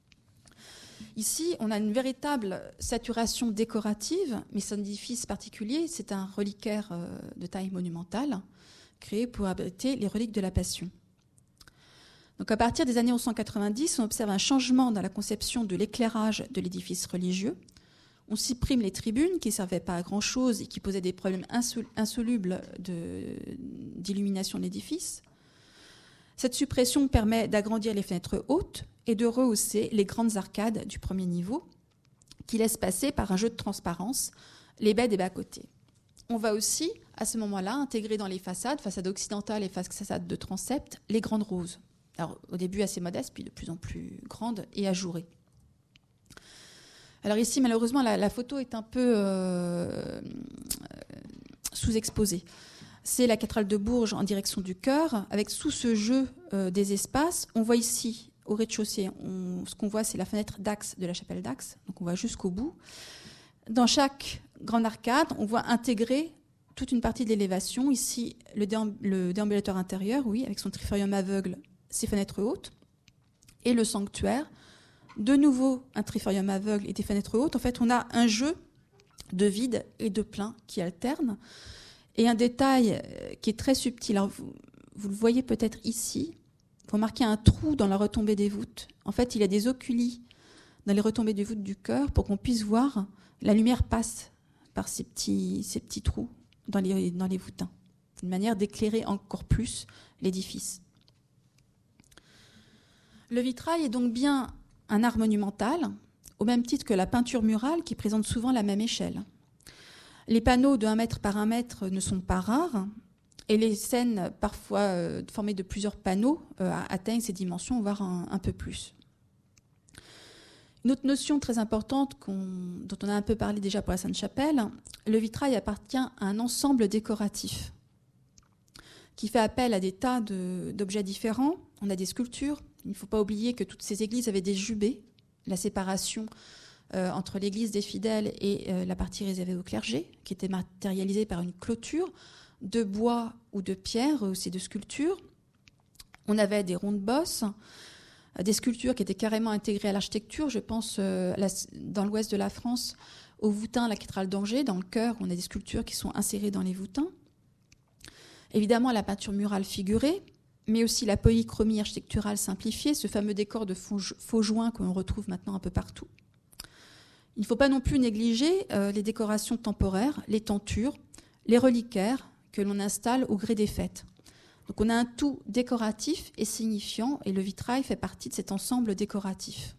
Speaker 2: Ici, on a une véritable saturation décorative, mais c'est un édifice particulier. C'est un reliquaire de taille monumentale créé pour abriter les reliques de la Passion. Donc, à partir des années 1190, on observe un changement dans la conception de l'éclairage de l'édifice religieux. On supprime les tribunes qui ne servaient pas à grand-chose et qui posaient des problèmes insolubles d'illumination de l'édifice. Cette suppression permet d'agrandir les fenêtres hautes et de rehausser les grandes arcades du premier niveau qui laissent passer par un jeu de transparence les baies des bas-côtés. On va aussi, à ce moment-là, intégrer dans les façade occidentale et façade de transept, les grandes roses. Alors, au début assez modestes, puis de plus en plus grandes et ajourées. Alors ici, malheureusement, la photo est un peu sous-exposée. C'est la cathédrale de Bourges en direction du chœur, avec sous ce jeu des espaces. On voit ici, au rez-de-chaussée, ce qu'on voit, c'est la fenêtre d'axe de la chapelle d'axe. Donc on voit jusqu'au bout. Dans chaque grande arcade, on voit intégrer toute une partie de l'élévation. Ici, le déambulatoire intérieur, oui, avec son triforium aveugle, ses fenêtres hautes, et le sanctuaire. De nouveau, un triforium aveugle et des fenêtres hautes. En fait, on a un jeu de vide et de plein qui alternent. Et un détail qui est très subtil. Alors, vous le voyez peut-être ici. Vous remarquez un trou dans la retombée des voûtes. En fait, il y a des oculis dans les retombées des voûtes du chœur pour qu'on puisse voir. La lumière passe par ces petits trous dans les voûtins. Une manière d'éclairer encore plus l'édifice. Le vitrail est donc bien un art monumental, au même titre que la peinture murale qui présente souvent la même échelle. Les panneaux de 1 mètre par 1 mètre ne sont pas rares, et les scènes, parfois formées de plusieurs panneaux, atteignent ces dimensions, voire un peu plus. Une autre notion très importante dont on a un peu parlé déjà pour la Sainte-Chapelle, le vitrail appartient à un ensemble décoratif qui fait appel à des tas d'objets différents. On a des sculptures. Il ne faut pas oublier que toutes ces églises avaient des jubés, la séparation entre l'église des fidèles et la partie réservée au clergé, qui était matérialisée par une clôture de bois ou de pierre, c'est de sculptures. On avait des rondes bosses, des sculptures qui étaient carrément intégrées à l'architecture. Je pense, dans l'ouest de la France, au voûtin, la cathédrale d'Angers. Dans le chœur, on a des sculptures qui sont insérées dans les voûtins. Évidemment, la peinture murale figurée, mais aussi la polychromie architecturale simplifiée, ce fameux décor de faux joints que l'on retrouve maintenant un peu partout. Il ne faut pas non plus négliger les décorations temporaires, les tentures, les reliquaires que l'on installe au gré des fêtes. Donc on a un tout décoratif et signifiant, et le vitrail fait partie de cet ensemble décoratif.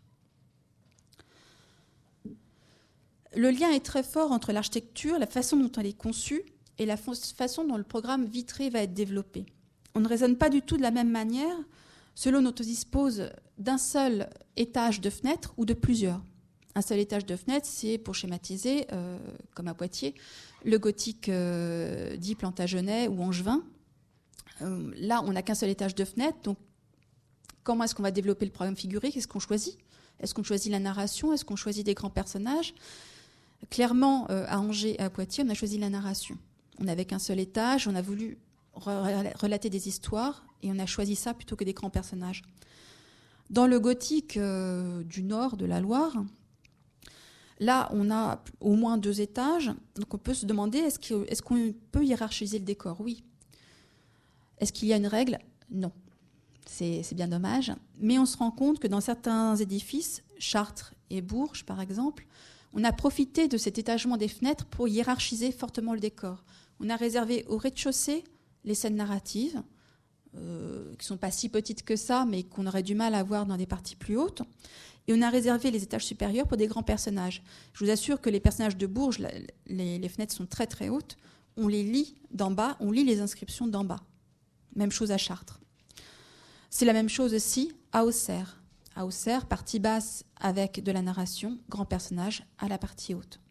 Speaker 2: Le lien est très fort entre l'architecture, la façon dont elle est conçue, et la façon dont le programme vitré va être développé. On ne raisonne pas du tout de la même manière selon qu'on dispose d'un seul étage de fenêtre ou de plusieurs. Un seul étage de fenêtre, c'est, pour schématiser, comme à Poitiers, le gothique dit plantagenet ou angevin. Là, on n'a qu'un seul étage de fenêtre, donc comment est-ce qu'on va développer le programme figuré? Qu'est-ce qu'on choisit? Est-ce qu'on choisit la narration? Est-ce qu'on choisit des grands personnages? Clairement, à Angers et à Poitiers, on a choisi la narration. On n'avait qu'un seul étage, on a voulu relater des histoires, et on a choisi ça plutôt que des grands personnages. Dans le gothique du nord de la Loire, là, on a au moins 2 étages, donc on peut se demander, est-ce qu'on peut hiérarchiser le décor? Oui. Est-ce qu'il y a une règle? Non. C'est bien dommage. Mais on se rend compte que dans certains édifices, Chartres et Bourges par exemple, on a profité de cet étagement des fenêtres pour hiérarchiser fortement le décor. On a réservé au rez-de-chaussée les scènes narratives, qui ne sont pas si petites que ça, mais qu'on aurait du mal à voir dans des parties plus hautes. Et on a réservé les étages supérieurs pour des grands personnages. Je vous assure que les personnages de Bourges, les fenêtres sont très très hautes. On les lit d'en bas, on lit les inscriptions d'en bas. Même chose à Chartres. C'est la même chose aussi à Auxerre. À Auxerre, partie basse avec de la narration, grand personnage à la partie haute.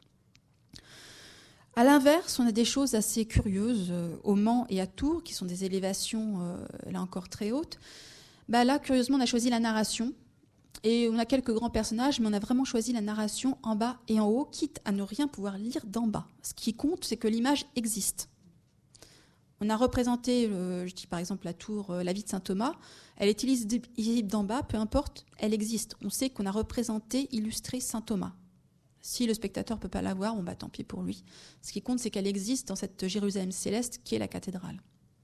Speaker 2: À l'inverse, on a des choses assez curieuses au Mans et à Tours, qui sont des élévations, là encore, très hautes. Là, curieusement, on a choisi la narration. Et on a quelques grands personnages, mais on a vraiment choisi la narration en bas et en haut, quitte à ne rien pouvoir lire d'en bas. Ce qui compte, c'est que l'image existe. On a représenté, je dis par exemple la tour, la vie de saint Thomas. Elle est illisible d'en bas, peu importe, elle existe. On sait qu'on a représenté, illustré saint Thomas. Si le spectateur ne peut pas la voir, tant pis pour lui. Ce qui compte, c'est qu'elle existe dans cette Jérusalem céleste qui est la cathédrale.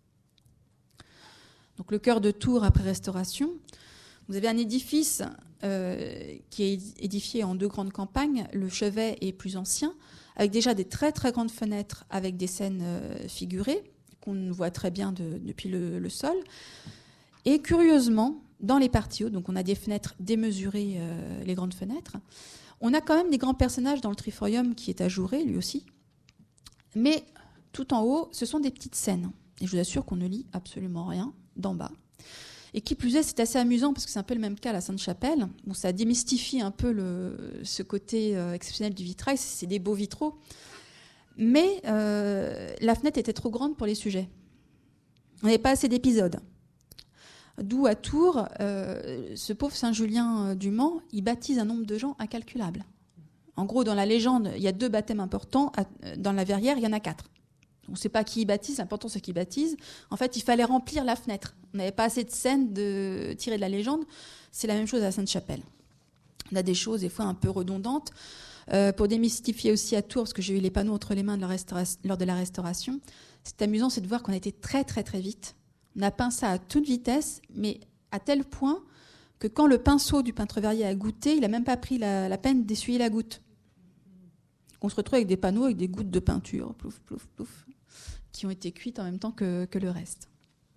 Speaker 2: Donc le chœur de Tours après restauration. Vous avez un édifice qui est édifié en 2 grandes campagnes. Le chevet est plus ancien, avec déjà des très très grandes fenêtres avec des scènes figurées, qu'on voit très bien depuis le sol. Et curieusement, dans les parties hautes, donc on a des fenêtres démesurées, les grandes fenêtres, on a quand même des grands personnages dans le triforium qui est ajouré, lui aussi. Mais tout en haut, ce sont des petites scènes. Et je vous assure qu'on ne lit absolument rien d'en bas. Et qui plus est, c'est assez amusant parce que c'est un peu le même cas à la Sainte-Chapelle. Bon, ça démystifie un peu ce côté exceptionnel du vitrail. C'est des beaux vitraux. Mais la fenêtre était trop grande pour les sujets. On n'avait pas assez d'épisodes. D'où à Tours, ce pauvre Saint-Julien du Mans, il baptise un nombre de gens incalculable. En gros, dans la légende, il y a 2 baptêmes importants. Dans la Verrière, il y en a 4. On ne sait pas qui il baptise, l'important c'est qu'il baptise. En fait, il fallait remplir la fenêtre. On n'avait pas assez de scènes tirées de la légende. C'est la même chose à Sainte-Chapelle. On a des choses des fois un peu redondantes. Pour démystifier aussi à Tours, parce que j'ai eu les panneaux entre les mains lors de la restauration, c'est amusant, c'est de voir qu'on a été très très très vite. On a peint ça à toute vitesse, mais à tel point que quand le pinceau du peintre verrier a goûté, il n'a même pas pris la peine d'essuyer la goutte. On se retrouve avec des panneaux avec des gouttes de peinture, plouf, plouf, plouf, qui ont été cuites en même temps que le reste.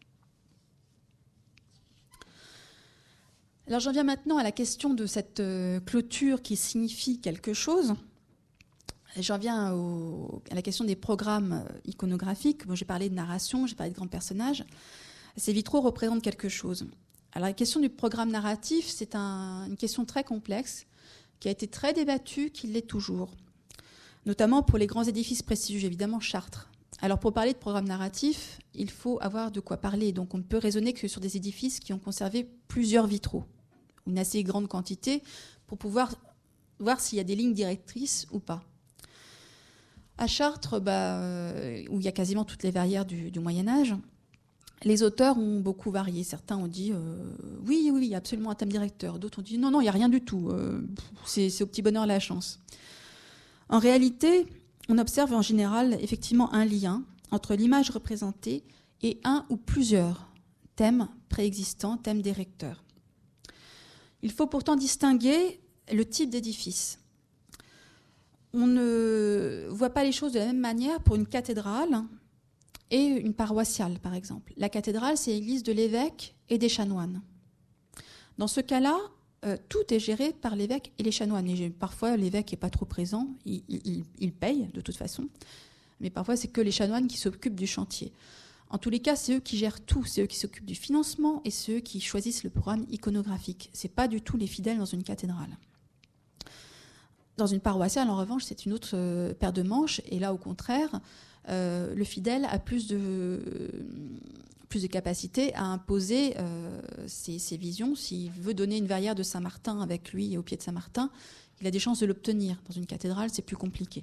Speaker 2: Alors j'en viens maintenant à la question de cette clôture qui signifie quelque chose. J'en viens à la question des programmes iconographiques. Bon, j'ai parlé de narration, j'ai parlé de grands personnages. Ces vitraux représentent quelque chose. Alors la question du programme narratif, c'est une question très complexe qui a été très débattue, qui l'est toujours. Notamment pour les grands édifices prestigieux, évidemment Chartres. Alors pour parler de programme narratif, il faut avoir de quoi parler. Donc on ne peut raisonner que sur des édifices qui ont conservé plusieurs vitraux, une assez grande quantité, pour pouvoir voir s'il y a des lignes directrices ou pas. À Chartres, où il y a quasiment toutes les verrières du Moyen-Âge, les auteurs ont beaucoup varié. Certains ont dit oui, il y a absolument un thème directeur. D'autres ont dit non, il n'y a rien du tout. C'est au petit bonheur la chance. En réalité, on observe en général effectivement un lien entre l'image représentée et un ou plusieurs thèmes préexistants, thèmes directeurs. Il faut pourtant distinguer le type d'édifice. On ne voit pas les choses de la même manière pour une cathédrale et une paroissiale, par exemple. La cathédrale, c'est l'église de l'évêque et des chanoines. Dans ce cas-là, tout est géré par l'évêque et les chanoines. Et parfois, l'évêque n'est pas trop présent, il paye de toute façon, mais parfois, c'est que les chanoines qui s'occupent du chantier. En tous les cas, c'est eux qui gèrent tout, c'est eux qui s'occupent du financement et c'est eux qui choisissent le programme iconographique. Ce n'est pas du tout les fidèles dans une cathédrale. Dans une paroissiale, en revanche, c'est une autre paire de manches, et là, au contraire, le fidèle a plus de capacité à imposer ses visions. S'il veut donner une verrière de Saint-Martin avec lui au pied de Saint-Martin, il a des chances de l'obtenir. Dans une cathédrale, c'est plus compliqué.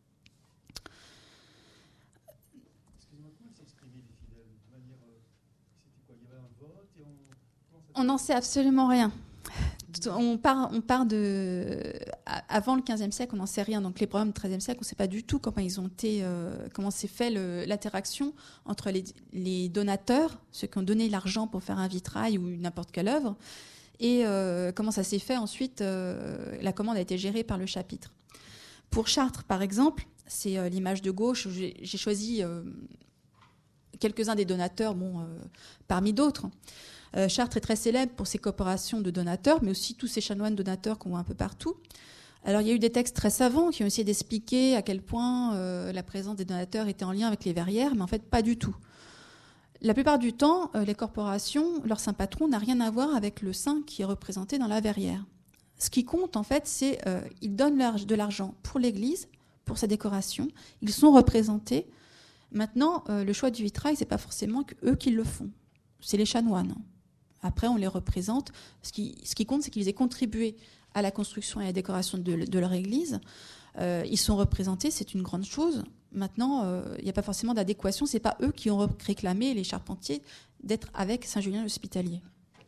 Speaker 1: Excusez-moi, comment s'exprimaient les fidèles de manière, c'était quoi? Il y avait un vote et
Speaker 2: on n'en sait absolument rien. On part de avant le XVe siècle, on n'en sait rien. Donc les problèmes du XIIIe siècle, on ne sait pas du tout comment s'est fait l'interaction entre les donateurs, ceux qui ont donné l'argent pour faire un vitrail ou n'importe quelle œuvre, et comment ça s'est fait ensuite. La commande a été gérée par le chapitre. Pour Chartres, par exemple, c'est l'image de gauche. J'ai choisi quelques-uns des donateurs, parmi d'autres. Chartres est très célèbre pour ses coopérations de donateurs, mais aussi tous ces chanoines donateurs qu'on voit un peu partout. Alors, il y a eu des textes très savants qui ont essayé d'expliquer à quel point la présence des donateurs était en lien avec les verrières, mais en fait, pas du tout. La plupart du temps, les corporations, leur saint patron n'a rien à voir avec le saint qui est représenté dans la verrière. Ce qui compte, en fait, c'est qu'ils donnent de l'argent pour l'Église, pour sa décoration. Ils sont représentés. Maintenant, le choix du vitrail, c'est pas forcément eux qui le font. C'est les chanoines. Après, on les représente. Ce qui compte, c'est qu'ils aient contribué à la construction et à la décoration de leur église. Ils sont représentés, c'est une grande chose. Maintenant, il n'y a pas forcément d'adéquation. Ce n'est pas eux qui ont réclamé, les charpentiers, d'être avec Saint-Julien l'Hospitalier.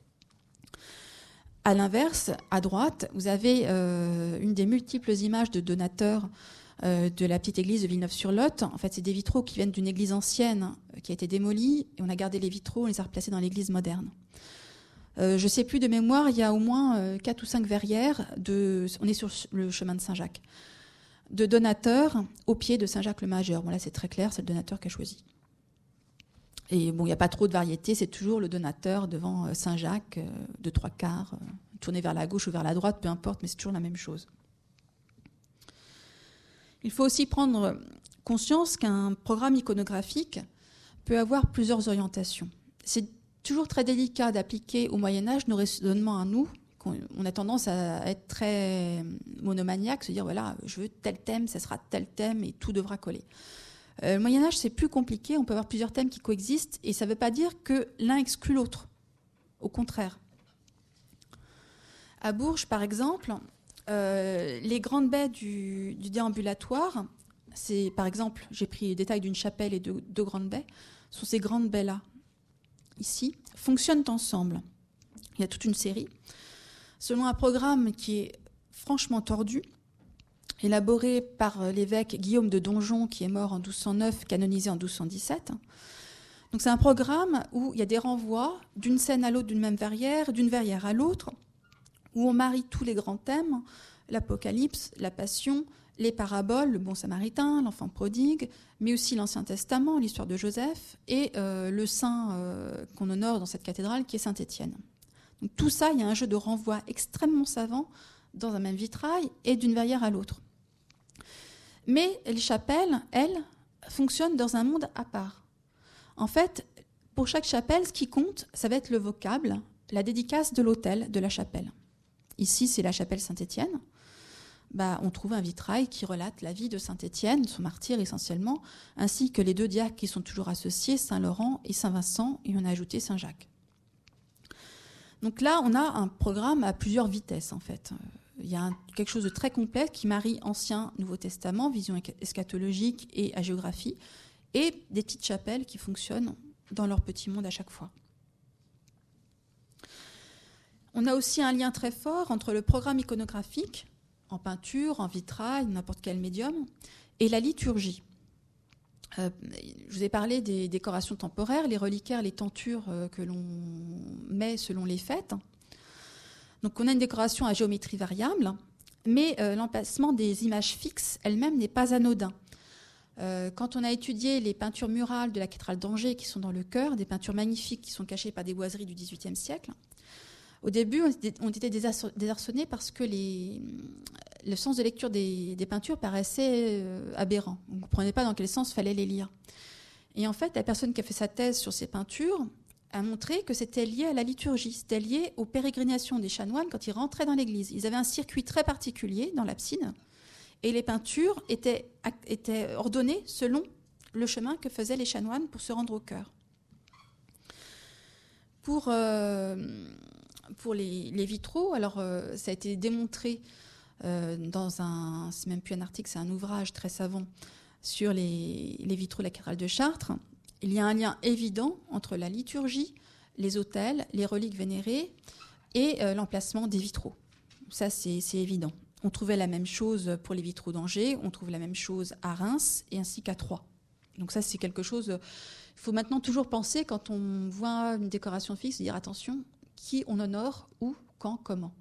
Speaker 2: À l'inverse, à droite, vous avez une des multiples images de donateurs de la petite église de Villeneuve-sur-Lot. En fait, c'est des vitraux qui viennent d'une église ancienne qui a été démolie, et on a gardé les vitraux, on les a replacés dans l'église moderne. Je ne sais plus de mémoire, il y a au moins 4 ou 5 verrières, on est sur le chemin de Saint-Jacques, de donateurs au pied de Saint-Jacques le Majeur. Bon, là, c'est très clair, c'est le donateur qui a choisi. Et bon, il n'y a pas trop de variété, c'est toujours le donateur devant Saint-Jacques, de 3/4, tourné vers la gauche ou vers la droite, peu importe, mais c'est toujours la même chose. Il faut aussi prendre conscience qu'un programme iconographique peut avoir plusieurs orientations. C'est toujours très délicat d'appliquer au Moyen-Âge nos raisonnements à nous. On a tendance à être très monomaniaque, se dire voilà, je veux tel thème, ça sera tel thème et tout devra coller. Le Moyen-Âge, c'est plus compliqué, on peut avoir plusieurs thèmes qui coexistent et ça ne veut pas dire que l'un exclut l'autre. Au contraire. À Bourges, par exemple, les grandes baies du déambulatoire, c'est par exemple, j'ai pris les détails d'une chapelle et de 2 grandes baies, sont ces grandes baies-là, ici, fonctionnent ensemble. Il y a toute une série, selon un programme qui est franchement tordu, élaboré par l'évêque Guillaume de Donjon, qui est mort en 1209, canonisé en 1217. Donc c'est un programme où il y a des renvois d'une scène à l'autre d'une même verrière, d'une verrière à l'autre, où on marie tous les grands thèmes, l'Apocalypse, la Passion, les paraboles, le bon samaritain, l'enfant prodigue, mais aussi l'Ancien Testament, l'histoire de Joseph, et le saint qu'on honore dans cette cathédrale, qui est Saint-Étienne. Donc tout ça, il y a un jeu de renvoi extrêmement savant dans un même vitrail et d'une verrière à l'autre. Mais les chapelles, elles, fonctionnent dans un monde à part. En fait, pour chaque chapelle, ce qui compte, ça va être le vocable, la dédicace de l'autel de la chapelle. Ici, c'est la chapelle Saint-Étienne. On trouve un vitrail qui relate la vie de Saint-Étienne, son martyr essentiellement, ainsi que les 2 diacres qui sont toujours associés, Saint-Laurent et Saint-Vincent, et on a ajouté Saint-Jacques. Donc là, on a un programme à plusieurs vitesses, en fait. Il y a quelque chose de très complet qui marie Ancien, Nouveau Testament, vision eschatologique et hagiographie, et des petites chapelles qui fonctionnent dans leur petit monde à chaque fois. On a aussi un lien très fort entre le programme iconographique, en peinture, en vitrail, n'importe quel médium, et la liturgie. Je vous ai parlé des décorations temporaires, les reliquaires, les tentures que l'on met selon les fêtes. Donc on a une décoration à géométrie variable, mais l'emplacement des images fixes elle-même n'est pas anodin. Quand on a étudié les peintures murales de la cathédrale d'Angers qui sont dans le chœur, des peintures magnifiques qui sont cachées par des boiseries du XVIIIe siècle, au début, on était désarçonnés parce que le sens de lecture des peintures paraissait aberrant. On ne comprenait pas dans quel sens il fallait les lire. Et en fait, la personne qui a fait sa thèse sur ces peintures a montré que c'était lié à la liturgie, c'était lié aux pérégrinations des chanoines quand ils rentraient dans l'église. Ils avaient un circuit très particulier dans l'abside, et les peintures étaient ordonnées selon le chemin que faisaient les chanoines pour se rendre au chœur. Pour les vitraux, alors ça a été démontré c'est même plus un article, c'est un ouvrage très savant sur les vitraux de la cathédrale de Chartres. Il y a un lien évident entre la liturgie, les autels, les reliques vénérées et l'emplacement des vitraux. Ça, c'est évident. On trouvait la même chose pour les vitraux d'Angers, on trouve la même chose à Reims et ainsi qu'à Troyes. Donc ça, c'est quelque chose... Il faut maintenant toujours penser, quand on voit une décoration fixe, dire attention, qui on honore, où, quand, comment.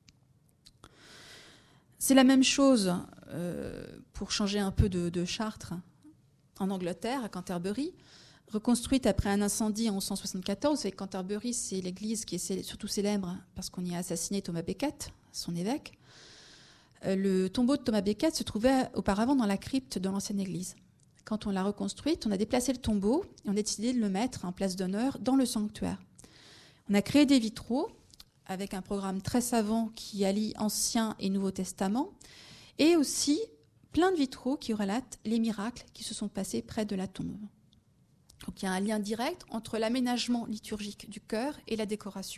Speaker 2: C'est la même chose pour changer un peu de Chartres en Angleterre, à Canterbury, reconstruite après un incendie en 1174. Et Canterbury, c'est l'église qui est surtout célèbre parce qu'on y a assassiné Thomas Becket, son évêque. Le tombeau de Thomas Becket se trouvait auparavant dans la crypte de l'ancienne église. Quand on l'a reconstruite, on a déplacé le tombeau et on a décidé de le mettre en place d'honneur dans le sanctuaire. On a créé des vitraux avec un programme très savant qui allie Ancien et Nouveau Testament, et aussi plein de vitraux qui relatent les miracles qui se sont passés près de la tombe. Donc il y a un lien direct entre l'aménagement liturgique du chœur et la décoration.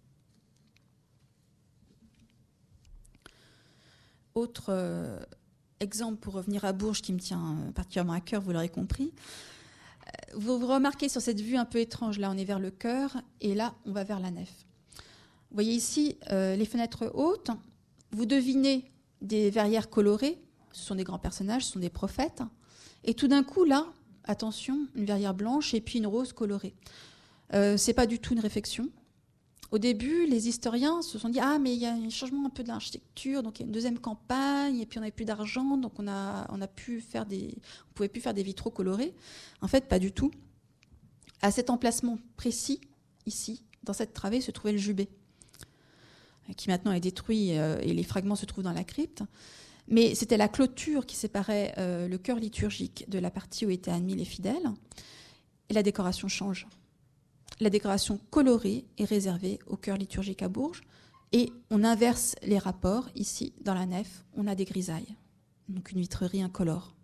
Speaker 2: Autre exemple pour revenir à Bourges qui me tient particulièrement à cœur, vous l'aurez compris. Vous remarquez sur cette vue un peu étrange, là on est vers le chœur et là on va vers la nef. Vous voyez ici les fenêtres hautes, vous devinez des verrières colorées, ce sont des grands personnages, ce sont des prophètes, et tout d'un coup là, attention, une verrière blanche et puis une rose colorée. C'est pas du tout une réflexion. Au début, les historiens se sont dit « Ah, mais il y a un changement un peu de l'architecture, donc il y a une deuxième campagne, et puis on n'avait plus d'argent, donc on pouvait plus faire des vitraux colorés. » En fait, pas du tout. À cet emplacement précis, ici, dans cette travée, se trouvait le jubé, qui maintenant est détruit et les fragments se trouvent dans la crypte. Mais c'était la clôture qui séparait le chœur liturgique de la partie où étaient admis les fidèles, et la décoration change. La décoration colorée est réservée au chœur liturgique à Bourges et on inverse les rapports. Ici, dans la nef, on a des grisailles, donc une vitrerie incolore.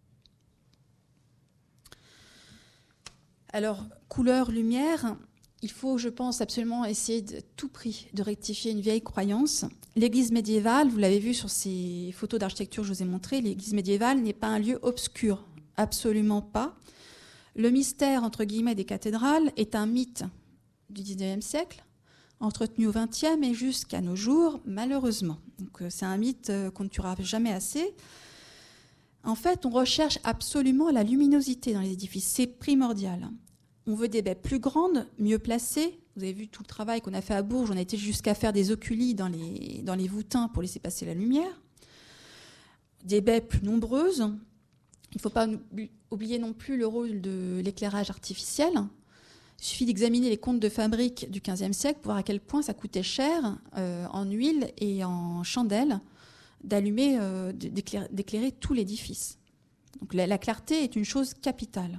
Speaker 2: Alors, couleur, lumière, il faut, je pense, absolument essayer de tout prix de rectifier une vieille croyance. L'église médiévale, vous l'avez vu sur ces photos d'architecture que je vous ai montrées, l'église médiévale n'est pas un lieu obscur, absolument pas. Le mystère, entre guillemets, des cathédrales est un mythe du XIXe siècle, entretenu au XXe et jusqu'à nos jours, malheureusement. Donc, c'est un mythe qu'on ne tuera jamais assez. En fait, on recherche absolument la luminosité dans les édifices. C'est primordial. On veut des baies plus grandes, mieux placées. Vous avez vu tout le travail qu'on a fait à Bourges. On a été jusqu'à faire des oculis dans les voûtins pour laisser passer la lumière. Des baies plus nombreuses. Il ne faut pas oublier non plus le rôle de l'éclairage artificiel. Il suffit d'examiner les comptes de fabrique du XVe siècle pour voir à quel point ça coûtait cher en huile et en chandelle d'allumer, d'éclairer tout l'édifice. Donc la clarté est une chose capitale.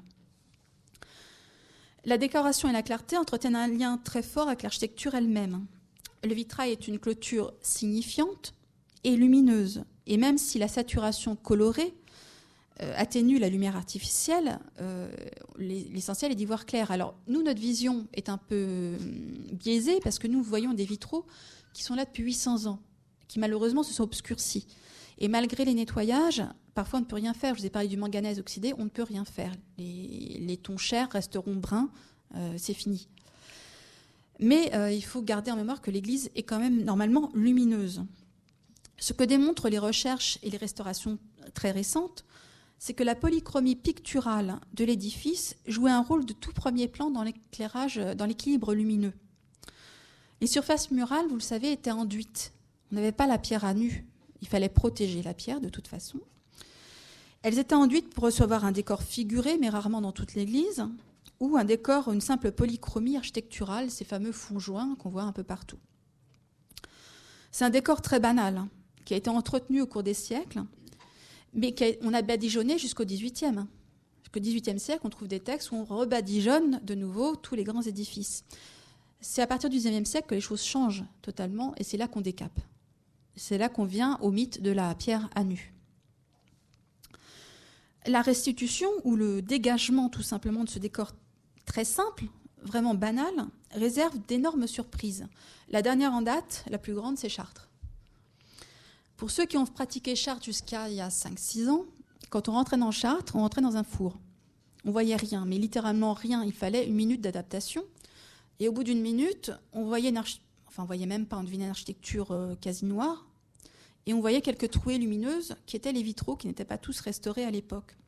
Speaker 2: La décoration et la clarté entretiennent un lien très fort avec l'architecture elle-même. Le vitrail est une clôture signifiante et lumineuse. Et même si la saturation colorée atténue la lumière artificielle, l'essentiel est d'y voir clair. Alors, nous, notre vision est un peu biaisée parce que nous voyons des vitraux qui sont là depuis 800 ans, qui malheureusement se sont obscurcis. Et malgré les nettoyages, parfois on ne peut rien faire. Je vous ai parlé du manganèse oxydé, on ne peut rien faire. Les tons chers resteront bruns, c'est fini. Mais il faut garder en mémoire que l'église est quand même normalement lumineuse. Ce que démontrent les recherches et les restaurations très récentes, c'est que la polychromie picturale de l'édifice jouait un rôle de tout premier plan dans l'éclairage, dans l'équilibre lumineux. Les surfaces murales, vous le savez, étaient enduites. On n'avait pas la pierre à nu. Il fallait protéger la pierre de toute façon. Elles étaient enduites pour recevoir un décor figuré, mais rarement dans toute l'église, ou un décor, une simple polychromie architecturale, ces fameux fonds joints qu'on voit un peu partout. C'est un décor très banal, qui a été entretenu au cours des siècles, mais on a badigeonné jusqu'au XVIIIe. Jusqu'au XVIIIe siècle, on trouve des textes où on rebadigeonne de nouveau tous les grands édifices. C'est à partir du XIXe siècle que les choses changent totalement, et c'est là qu'on décape. C'est là qu'on vient au mythe de la pierre à nu. La restitution ou le dégagement tout simplement de ce décor très simple, vraiment banal, réserve d'énormes surprises. La dernière en date, la plus grande, c'est Chartres. Pour ceux qui ont pratiqué Chartres jusqu'à il y a 5-6 ans, quand on rentrait dans Chartres, on rentrait dans un four. On voyait rien, mais littéralement rien. Il fallait 1 minute d'adaptation. Et au bout d'1 minute, on voyait on voyait même pas, on devinait une architecture quasi noire. Et on voyait quelques trouées lumineuses qui étaient les vitraux, qui n'étaient pas tous restaurés à l'époque.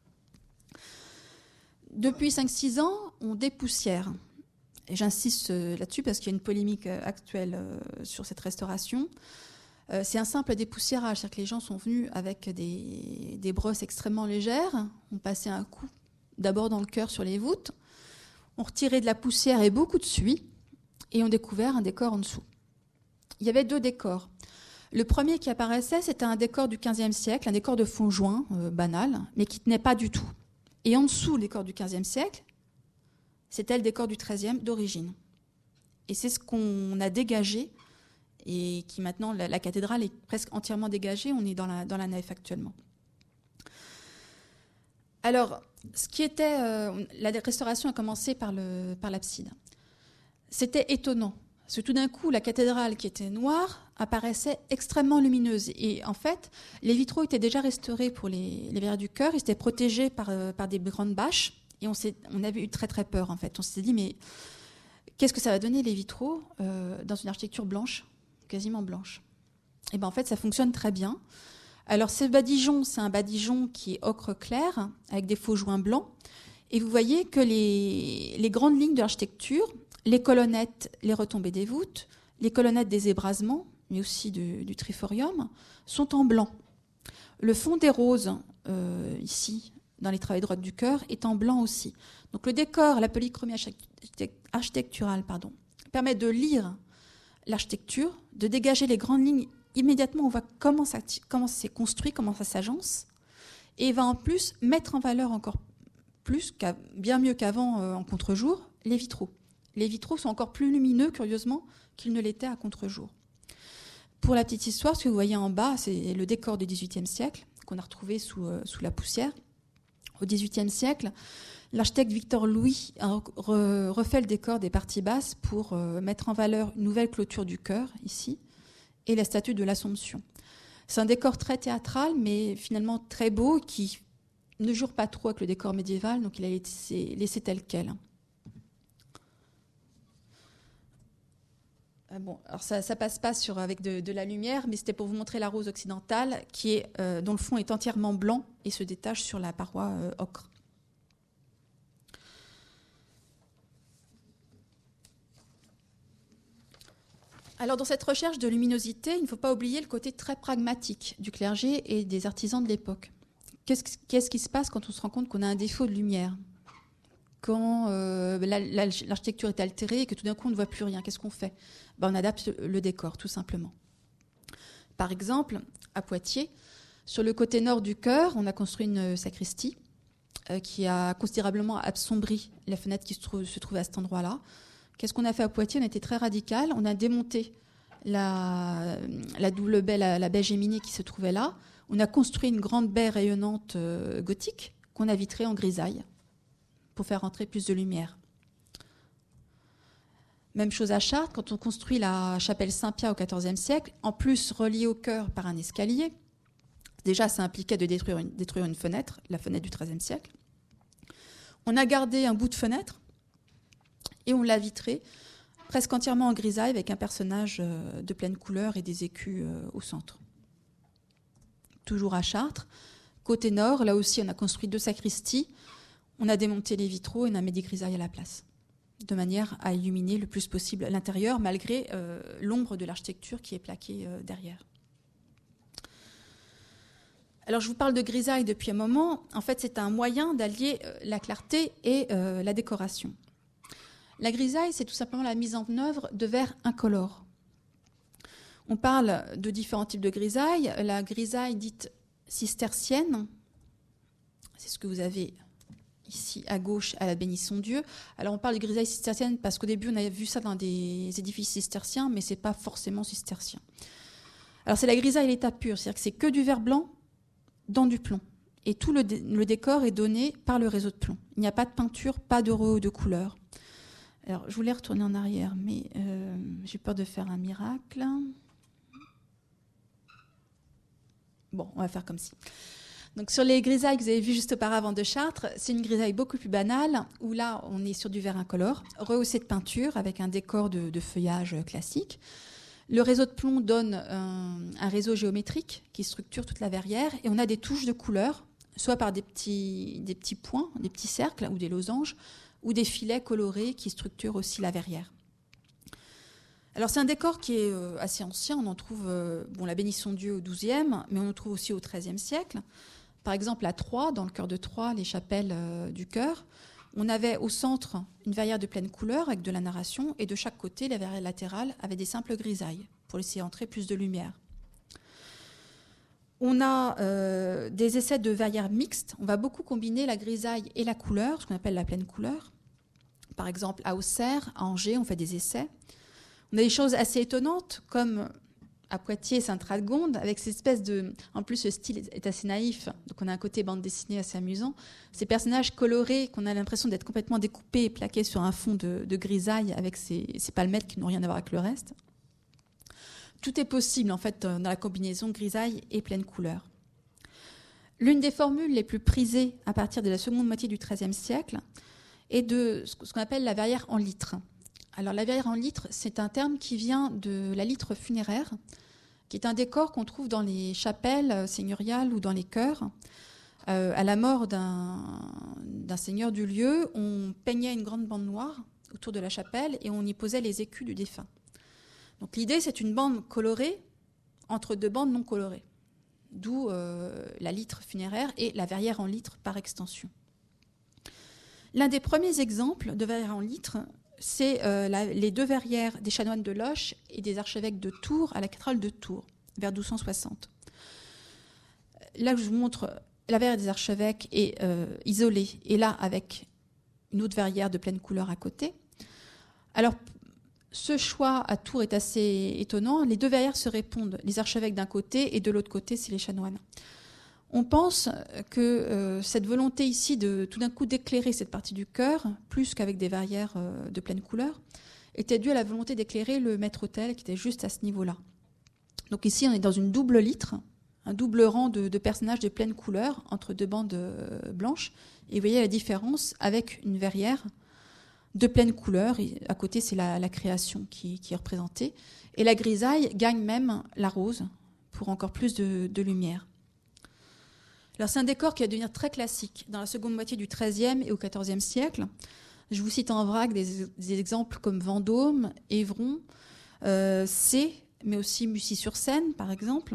Speaker 2: Depuis 5-6 ans, on dépoussière. Et j'insiste là-dessus parce qu'il y a une polémique actuelle sur cette restauration. C'est un simple dépoussiérage, c'est-à-dire que les gens sont venus avec des brosses extrêmement légères, on passait un coup d'abord dans le cœur sur les voûtes, on retirait de la poussière et beaucoup de suie, et on découvert un décor en dessous. Il y avait 2 décors. Le premier qui apparaissait, c'était un décor du XVe siècle, un décor de fond joint, banal, mais qui ne tenait pas du tout. Et en dessous, le décor du XVe siècle, c'était le décor du XIIIe d'origine. Et c'est ce qu'on a dégagé, et qui maintenant, la cathédrale est presque entièrement dégagée, on est dans la nef actuellement. Alors, la restauration a commencé par l'abside. C'était étonnant. Parce que tout d'un coup, la cathédrale qui était noire apparaissait extrêmement lumineuse. Et en fait, les vitraux étaient déjà restaurés pour les verres du chœur. Ils étaient protégés par des grandes bâches. Et on avait eu très très peur en fait. On s'est dit, mais qu'est-ce que ça va donner les vitraux dans une architecture blanche, quasiment blanche? Et bien en fait, ça fonctionne très bien. Alors ce badigeon, c'est un badigeon qui est ocre clair, avec des faux joints blancs. Et vous voyez que les grandes lignes de l'architecture, les colonnettes, les retombées des voûtes, les colonnettes des ébrasements, mais aussi du triforium, sont en blanc. Le fond des roses, ici, dans les travaux de droite du chœur, est en blanc aussi. Donc le décor, la polychromie architecturale, permet de lire l'architecture, de dégager les grandes lignes. Immédiatement, on voit comment c'est construit, comment ça s'agence, et va en plus mettre en valeur encore plus, bien mieux qu'avant en contre-jour, les vitraux. Les vitraux sont encore plus lumineux, curieusement, qu'ils ne l'étaient à contre-jour. Pour la petite histoire, ce que vous voyez en bas, c'est le décor du XVIIIe siècle, qu'on a retrouvé sous la poussière. Au XVIIIe siècle, l'architecte Victor Louis a refait le décor des parties basses pour mettre en valeur une nouvelle clôture du chœur, ici, et la statue de l'Assomption. C'est un décor très théâtral, mais finalement très beau, qui ne jure pas trop avec le décor médiéval, donc il a été laissé tel quel. Bon, alors ça passe pas avec de la lumière, mais c'était pour vous montrer la rose occidentale, dont le fond est entièrement blanc et se détache sur la paroi ocre. Alors, dans cette recherche de luminosité, il ne faut pas oublier le côté très pragmatique du clergé et des artisans de l'époque. Qu'est-ce qui se passe quand on se rend compte qu'on a un défaut de lumière ? Quand l'architecture est altérée et que tout d'un coup on ne voit plus rien, qu'est-ce qu'on fait ? On adapte le décor, tout simplement. Par exemple, à Poitiers, sur le côté nord du chœur, on a construit une sacristie qui a considérablement assombri les fenêtres qui se trouvaient à cet endroit-là. Qu'est-ce qu'on a fait à Poitiers ? On a été très radical. On a démonté la double baie, la baie Géminées qui se trouvait là. On a construit une grande baie rayonnante gothique qu'on a vitrée en grisaille pour faire entrer plus de lumière. Même chose à Chartres, quand on construit la chapelle Saint-Pierre au XIVe siècle, en plus reliée au chœur par un escalier, déjà ça impliquait de détruire une fenêtre, la fenêtre du XIIIe siècle. On a gardé un bout de fenêtre et on l'a vitré presque entièrement en grisaille avec un personnage de pleine couleur et des écus au centre. Toujours à Chartres, côté nord, là aussi on a construit 2 sacristies. On a démonté les vitraux et on a mis des grisailles à la place, de manière à illuminer le plus possible l'intérieur, malgré l'ombre de l'architecture qui est plaquée derrière. Alors, je vous parle de grisaille depuis un moment. En fait, c'est un moyen d'allier la clarté et la décoration. La grisaille, c'est tout simplement la mise en œuvre de verres incolores. On parle de différents types de grisaille. La grisaille dite cistercienne, c'est ce que vous avez ici à gauche à la Bénisson-Dieu. Alors, on parle de grisaille cistercienne parce qu'au début, on avait vu ça dans des édifices cisterciens, mais ce n'est pas forcément cistercien. Alors, c'est la grisaille à l'état pur, c'est-à-dire que c'est que du verre blanc dans du plomb. Et tout le décor est donné par le réseau de plomb. Il n'y a pas de peinture, pas de rehauts de couleur. Alors, je voulais retourner en arrière, mais j'ai peur de faire un miracle. Bon, on va faire comme ci. Donc, sur les grisailles que vous avez vues juste auparavant de Chartres, c'est une grisaille beaucoup plus banale, où là, on est sur du verre incolore, rehaussé de peinture, avec un décor de feuillage classique. Le réseau de plomb donne un réseau géométrique qui structure toute la verrière, et on a des touches de couleur, soit par des petits points, des petits cercles ou des losanges, ou des filets colorés qui structurent aussi la verrière. Alors c'est un décor qui est assez ancien, on en trouve la Bénisson-Dieu au XIIe, mais on en trouve aussi au XIIIe siècle. Par exemple à Troyes, dans le chœur de Troyes, les chapelles du chœur, on avait au centre une verrière de pleine couleur avec de la narration, et de chaque côté, la verrière latérale avait des simples grisailles pour laisser entrer plus de lumière. On a des essais de verrières mixtes. On va beaucoup combiner la grisaille et la couleur, ce qu'on appelle la pleine couleur. Par exemple, à Auxerre, à Angers, on fait des essais. On a des choses assez étonnantes, comme à Poitiers, Sainte-Radegonde, avec cette espèce de... En plus, le style est assez naïf, donc on a un côté bande dessinée assez amusant. Ces personnages colorés qu'on a l'impression d'être complètement découpés et plaqués sur un fond de grisaille avec ces palmettes qui n'ont rien à voir avec le reste. Tout est possible, en fait, dans la combinaison grisaille et pleine couleur. L'une des formules les plus prisées à partir de la seconde moitié du XIIIe siècle est de ce qu'on appelle la verrière en litre. Alors, la verrière en litre, c'est un terme qui vient de la litre funéraire, qui est un décor qu'on trouve dans les chapelles seigneuriales ou dans les chœurs. À la mort d'un seigneur du lieu, on peignait une grande bande noire autour de la chapelle et on y posait les écus du défunt. Donc l'idée, c'est une bande colorée entre deux bandes non colorées, d'où la litre funéraire et la verrière en litre par extension. L'un des premiers exemples de verrière en litre, c'est les deux verrières des chanoines de Loches et des archevêques de Tours à la cathédrale de Tours, vers 1260. Là, je vous montre la verrière des archevêques est isolée, et là, avec une autre verrière de pleine couleur à côté. Alors, ce choix à Tours est assez étonnant. Les deux verrières se répondent, les archevêques d'un côté et de l'autre côté, c'est les chanoines. On pense que cette volonté ici de tout d'un coup d'éclairer cette partie du chœur, plus qu'avec des verrières de pleine couleur, était due à la volonté d'éclairer le maître-autel qui était juste à ce niveau-là. Donc ici, on est dans une double litre, un double rang de personnages de pleine couleur entre deux bandes blanches. Et vous voyez la différence avec une verrière de pleine couleur. Et à côté, c'est la création qui est représentée. Et la grisaille gagne même la rose pour encore plus de lumière. Alors, c'est un décor qui va devenir très classique dans la seconde moitié du XIIIe et au XIVe siècle. Je vous cite en vrac des exemples comme Vendôme, Évron, Sées, mais aussi Mussy-sur-Seine, par exemple.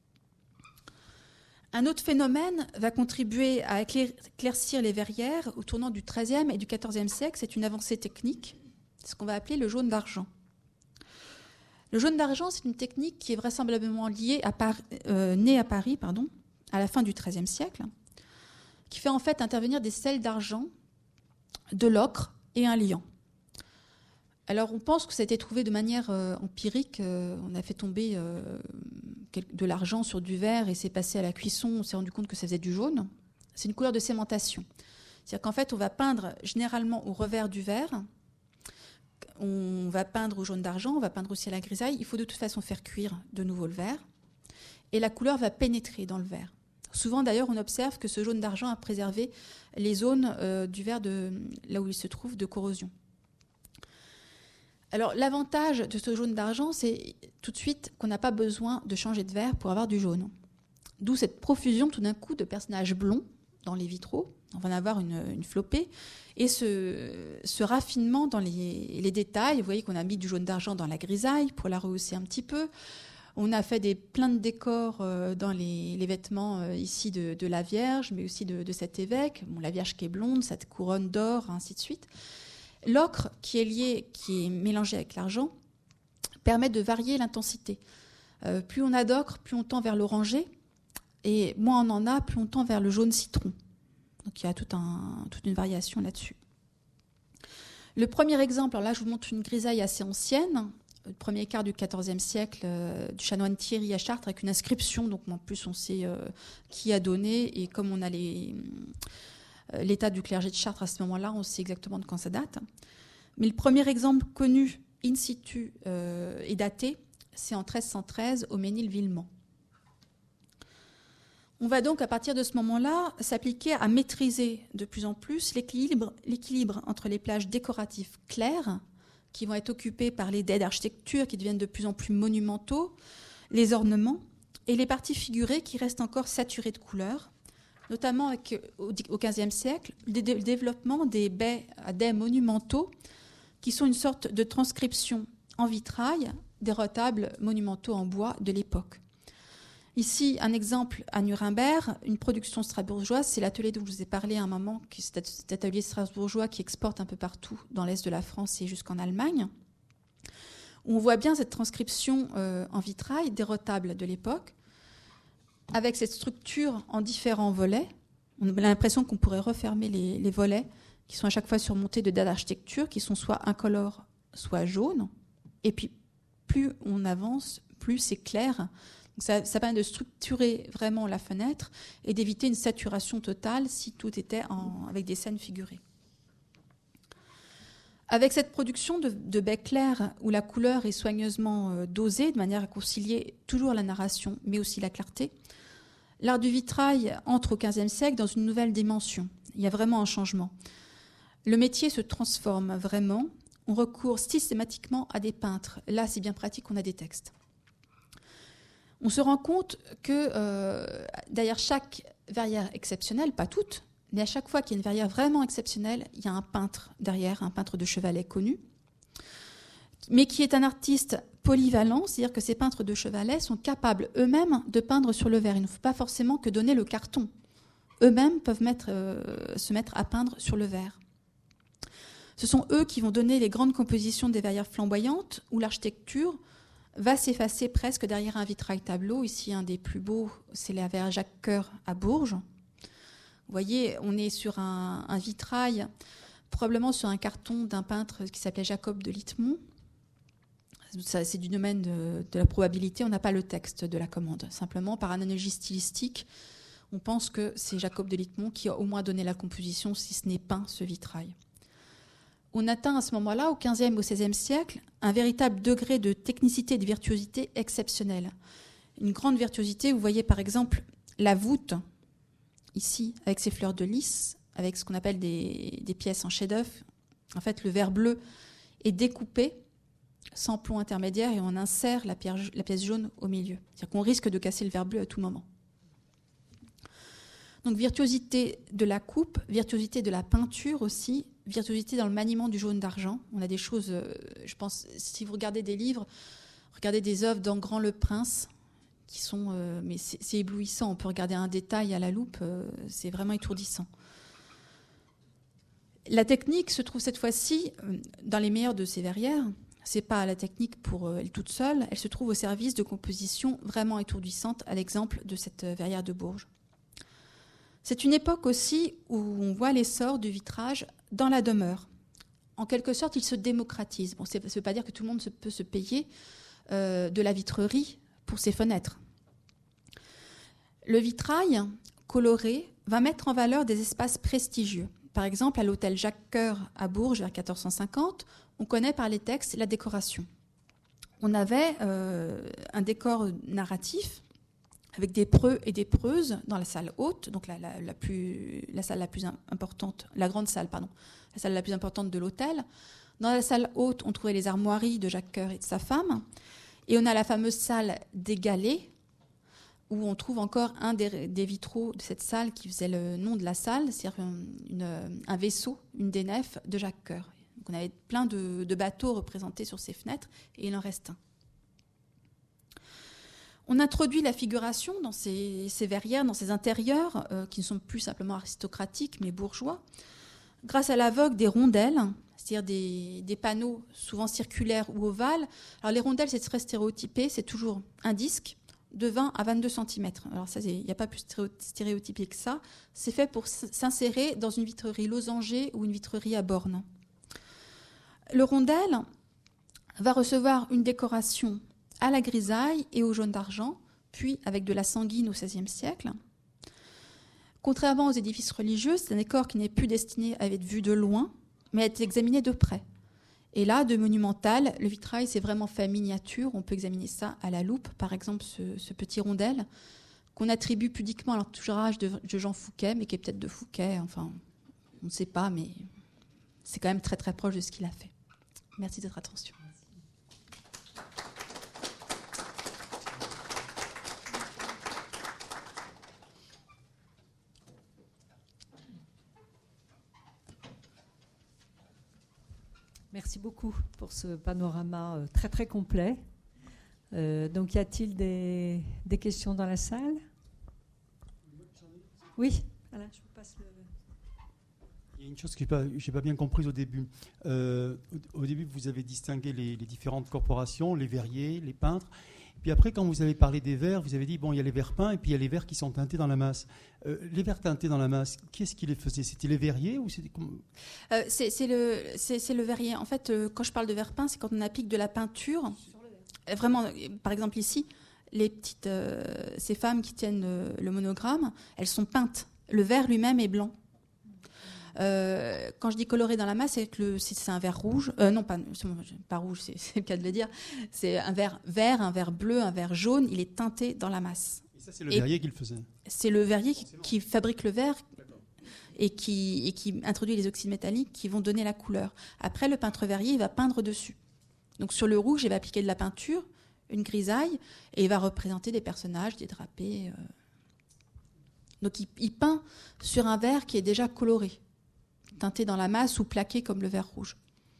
Speaker 2: Un autre phénomène va contribuer à éclaircir les verrières au tournant du XIIIe et du XIVe siècle. C'est une avancée technique, c'est ce qu'on va appeler le jaune d'argent. Le jaune d'argent, c'est une technique qui est vraisemblablement née à Paris, à la fin du XIIIe siècle, qui fait en fait intervenir des sels d'argent, de l'ocre et un liant. Alors on pense que ça a été trouvé de manière empirique. On a fait tomber de l'argent sur du verre et c'est passé à la cuisson. On s'est rendu compte que ça faisait du jaune. C'est une couleur de sémentation. C'est-à-dire qu'en fait, on va peindre généralement au revers du verre. On va peindre au jaune d'argent, on va peindre aussi à la grisaille. Il faut de toute façon faire cuire de nouveau le verre. Et la couleur va pénétrer dans le verre. Souvent, d'ailleurs, on observe que ce jaune d'argent a préservé les zones du verre là où il se trouve de corrosion. Alors, l'avantage de ce jaune d'argent, c'est tout de suite qu'on n'a pas besoin de changer de verre pour avoir du jaune. D'où cette profusion, tout d'un coup, de personnages blonds dans les vitraux. On va en avoir une flopée. Et ce raffinement dans les détails. Vous voyez qu'on a mis du jaune d'argent dans la grisaille pour la rehausser un petit peu. On a fait plein de décors dans les vêtements ici de la Vierge, mais aussi de cet évêque. Bon, la Vierge qui est blonde, cette couronne d'or, ainsi de suite. L'ocre qui est mélangé avec l'argent, permet de varier l'intensité. Plus on a d'ocre, plus on tend vers l'orangé, et moins on en a, plus on tend vers le jaune citron. Donc il y a toute une variation là-dessus. Le premier exemple, alors là je vous montre une grisaille assez ancienne, le premier quart du XIVe siècle, du chanoine Thierry à Chartres, avec une inscription, donc en plus on sait qui a donné, et comme on a l'état du clergé de Chartres à ce moment-là, on sait exactement de quand ça date. Mais le premier exemple connu in situ et daté, c'est en 1313 au Ménil-Villemont. On va donc, à partir de ce moment-là, s'appliquer à maîtriser de plus en plus l'équilibre entre les plages décoratives claires, qui vont être occupées par les dais d'architecture, qui deviennent de plus en plus monumentaux, les ornements, et les parties figurées qui restent encore saturées de couleurs, notamment au XVe siècle, le développement des baies à dais monumentaux, qui sont une sorte de transcription en vitrail des retables monumentaux en bois de l'époque. Ici, un exemple à Nuremberg, une production strasbourgeoise, c'est l'atelier dont je vous ai parlé à un moment, cet atelier strasbourgeois qui exporte un peu partout dans l'est de la France et jusqu'en Allemagne. On voit bien cette transcription en vitrail des retables de l'époque, avec cette structure en différents volets. On a l'impression qu'on pourrait refermer les volets, qui sont à chaque fois surmontés de dés d'architecture, qui sont soit incolores, soit jaunes. Et puis, plus on avance, plus c'est clair. Donc ça permet de structurer vraiment la fenêtre et d'éviter une saturation totale si tout était avec des scènes figurées. Avec cette production de baies claires où la couleur est soigneusement dosée de manière à concilier toujours la narration mais aussi la clarté, l'art du vitrail entre au XVe siècle dans une nouvelle dimension. Il y a vraiment un changement. Le métier se transforme vraiment. On recourt systématiquement à des peintres. Là, c'est bien pratique, on a des textes. On se rend compte que derrière chaque verrière exceptionnelle, pas toutes, mais à chaque fois qu'il y a une verrière vraiment exceptionnelle, il y a un peintre derrière, un peintre de chevalet connu, mais qui est un artiste polyvalent, c'est-à-dire que ces peintres de chevalet sont capables eux-mêmes de peindre sur le verre. Il ne faut pas forcément que donner le carton. Eux-mêmes peuvent se mettre à peindre sur le verre. Ce sont eux qui vont donner les grandes compositions des verrières flamboyantes où l'architecture va s'effacer presque derrière un vitrail tableau. Ici, un des plus beaux, c'est la verrière Jacques Coeur à Bourges. Vous voyez, on est sur un vitrail, probablement sur un carton d'un peintre qui s'appelait Jacob de Littmont. C'est du domaine de la probabilité, on n'a pas le texte de la commande. Simplement, par analogie stylistique, on pense que c'est Jacob de Littmont qui a au moins donné la composition, si ce n'est peint ce vitrail. On atteint à ce moment-là, au XVe, au XVIe siècle, un véritable degré de technicité et de virtuosité exceptionnel. Une grande virtuosité, vous voyez par exemple la voûte, ici, avec ses fleurs de lys, avec ce qu'on appelle des pièces en chef-d'œuvre. En fait, le verre bleu est découpé sans plomb intermédiaire et on insère la pièce jaune au milieu. C'est-à-dire qu'on risque de casser le verre bleu à tout moment. Donc virtuosité de la coupe, virtuosité de la peinture aussi, virtuosité dans le maniement du jaune d'argent. On a des choses, je pense, si vous regardez des livres, regardez des œuvres d'Engrand Le Prince, qui sont, mais c'est éblouissant. On peut regarder un détail à la loupe, c'est vraiment étourdissant. La technique se trouve cette fois-ci dans les meilleures de ces verrières. C'est pas la technique pour elle toute seule, elle se trouve au service de compositions vraiment étourdissantes, à l'exemple de cette verrière de Bourges. C'est une époque aussi où on voit l'essor du vitrage dans la demeure. En quelque sorte, il se démocratise. Bon, ça ne veut pas dire que tout le monde peut se payer de la vitrerie pour ses fenêtres. Le vitrail coloré va mettre en valeur des espaces prestigieux. Par exemple, à l'hôtel Jacques Coeur à Bourges, vers 1450, on connaît par les textes la décoration. On avait un décor narratif avec des preux et des preuses dans la salle haute, donc la salle la plus importante, la grande salle, pardon, la salle la plus importante de l'hôtel. Dans la salle haute, on trouvait les armoiries de Jacques Coeur et de sa femme. Et on a la fameuse salle des galets, où on trouve encore un des vitraux de cette salle qui faisait le nom de la salle, c'est-à-dire un vaisseau, une des nefs de Jacques Coeur. Donc on avait plein de bateaux représentés sur ces fenêtres, et il en reste un. On introduit la figuration dans ces verrières, dans ces intérieurs, qui ne sont plus simplement aristocratiques, mais bourgeois, grâce à la vogue des rondelles, c'est-à-dire des panneaux souvent circulaires ou ovales. Alors les rondelles, c'est très stéréotypé, c'est toujours un disque de 20 à 22 cm. Alors ça, il n'y a pas plus stéréotypé que ça. C'est fait pour s'insérer dans une vitrerie losangée ou une vitrerie à bornes. Le rondelle va recevoir une décoration à la grisaille et au jaune d'argent, puis avec de la sanguine au XVIe siècle. Contrairement aux édifices religieux, c'est un décor qui n'est plus destiné à être vu de loin, mais à être examiné de près. Et là, de monumental, le vitrail, c'est vraiment fait miniature. On peut examiner ça à la loupe. Par exemple, ce petit rondelle qu'on attribue pudiquement à l'entourage de Jean Fouquet, mais qui est peut-être de Fouquet. Enfin, on ne sait pas, mais c'est quand même très très proche de ce qu'il a fait. Merci de votre attention.
Speaker 3: Merci beaucoup pour ce panorama très très complet. Donc y a-t-il des questions dans la salle? Oui, voilà, je vous passe le...
Speaker 1: Il y a une chose que je n'ai pas bien comprise au début. Au début, vous avez distingué les différentes corporations, les verriers, les peintres. Puis après, quand vous avez parlé des verres, vous avez dit, bon, il y a les verres peints et puis il y a les verres qui sont teintés dans la masse. Les verres teintés dans la masse, qui est-ce qui les faisait? C'était les verriers ou c'était
Speaker 2: c'est le verrier. En fait, quand je parle de verre peint, c'est quand on applique de la peinture. Vraiment, par exemple ici, ces femmes qui tiennent le monogramme, elles sont peintes. Le verre lui-même est blanc. Quand je dis coloré dans la masse, c'est un verre rouge. Non, pas rouge, c'est le cas de le dire. C'est un verre vert, un verre bleu, un verre jaune. Il est teinté dans la masse.
Speaker 1: Et ça, c'est le verrier qui le faisait? C'est
Speaker 2: le verrier qui fabrique le verre et qui introduit les oxydes métalliques qui vont donner la couleur. Après, le peintre verrier, il va peindre dessus. Donc sur le rouge, il va appliquer de la peinture, une grisaille, et il va représenter des personnages, des drapés. Donc il peint sur un verre qui est déjà coloré, teinté dans la masse ou plaqué comme le verre rouge.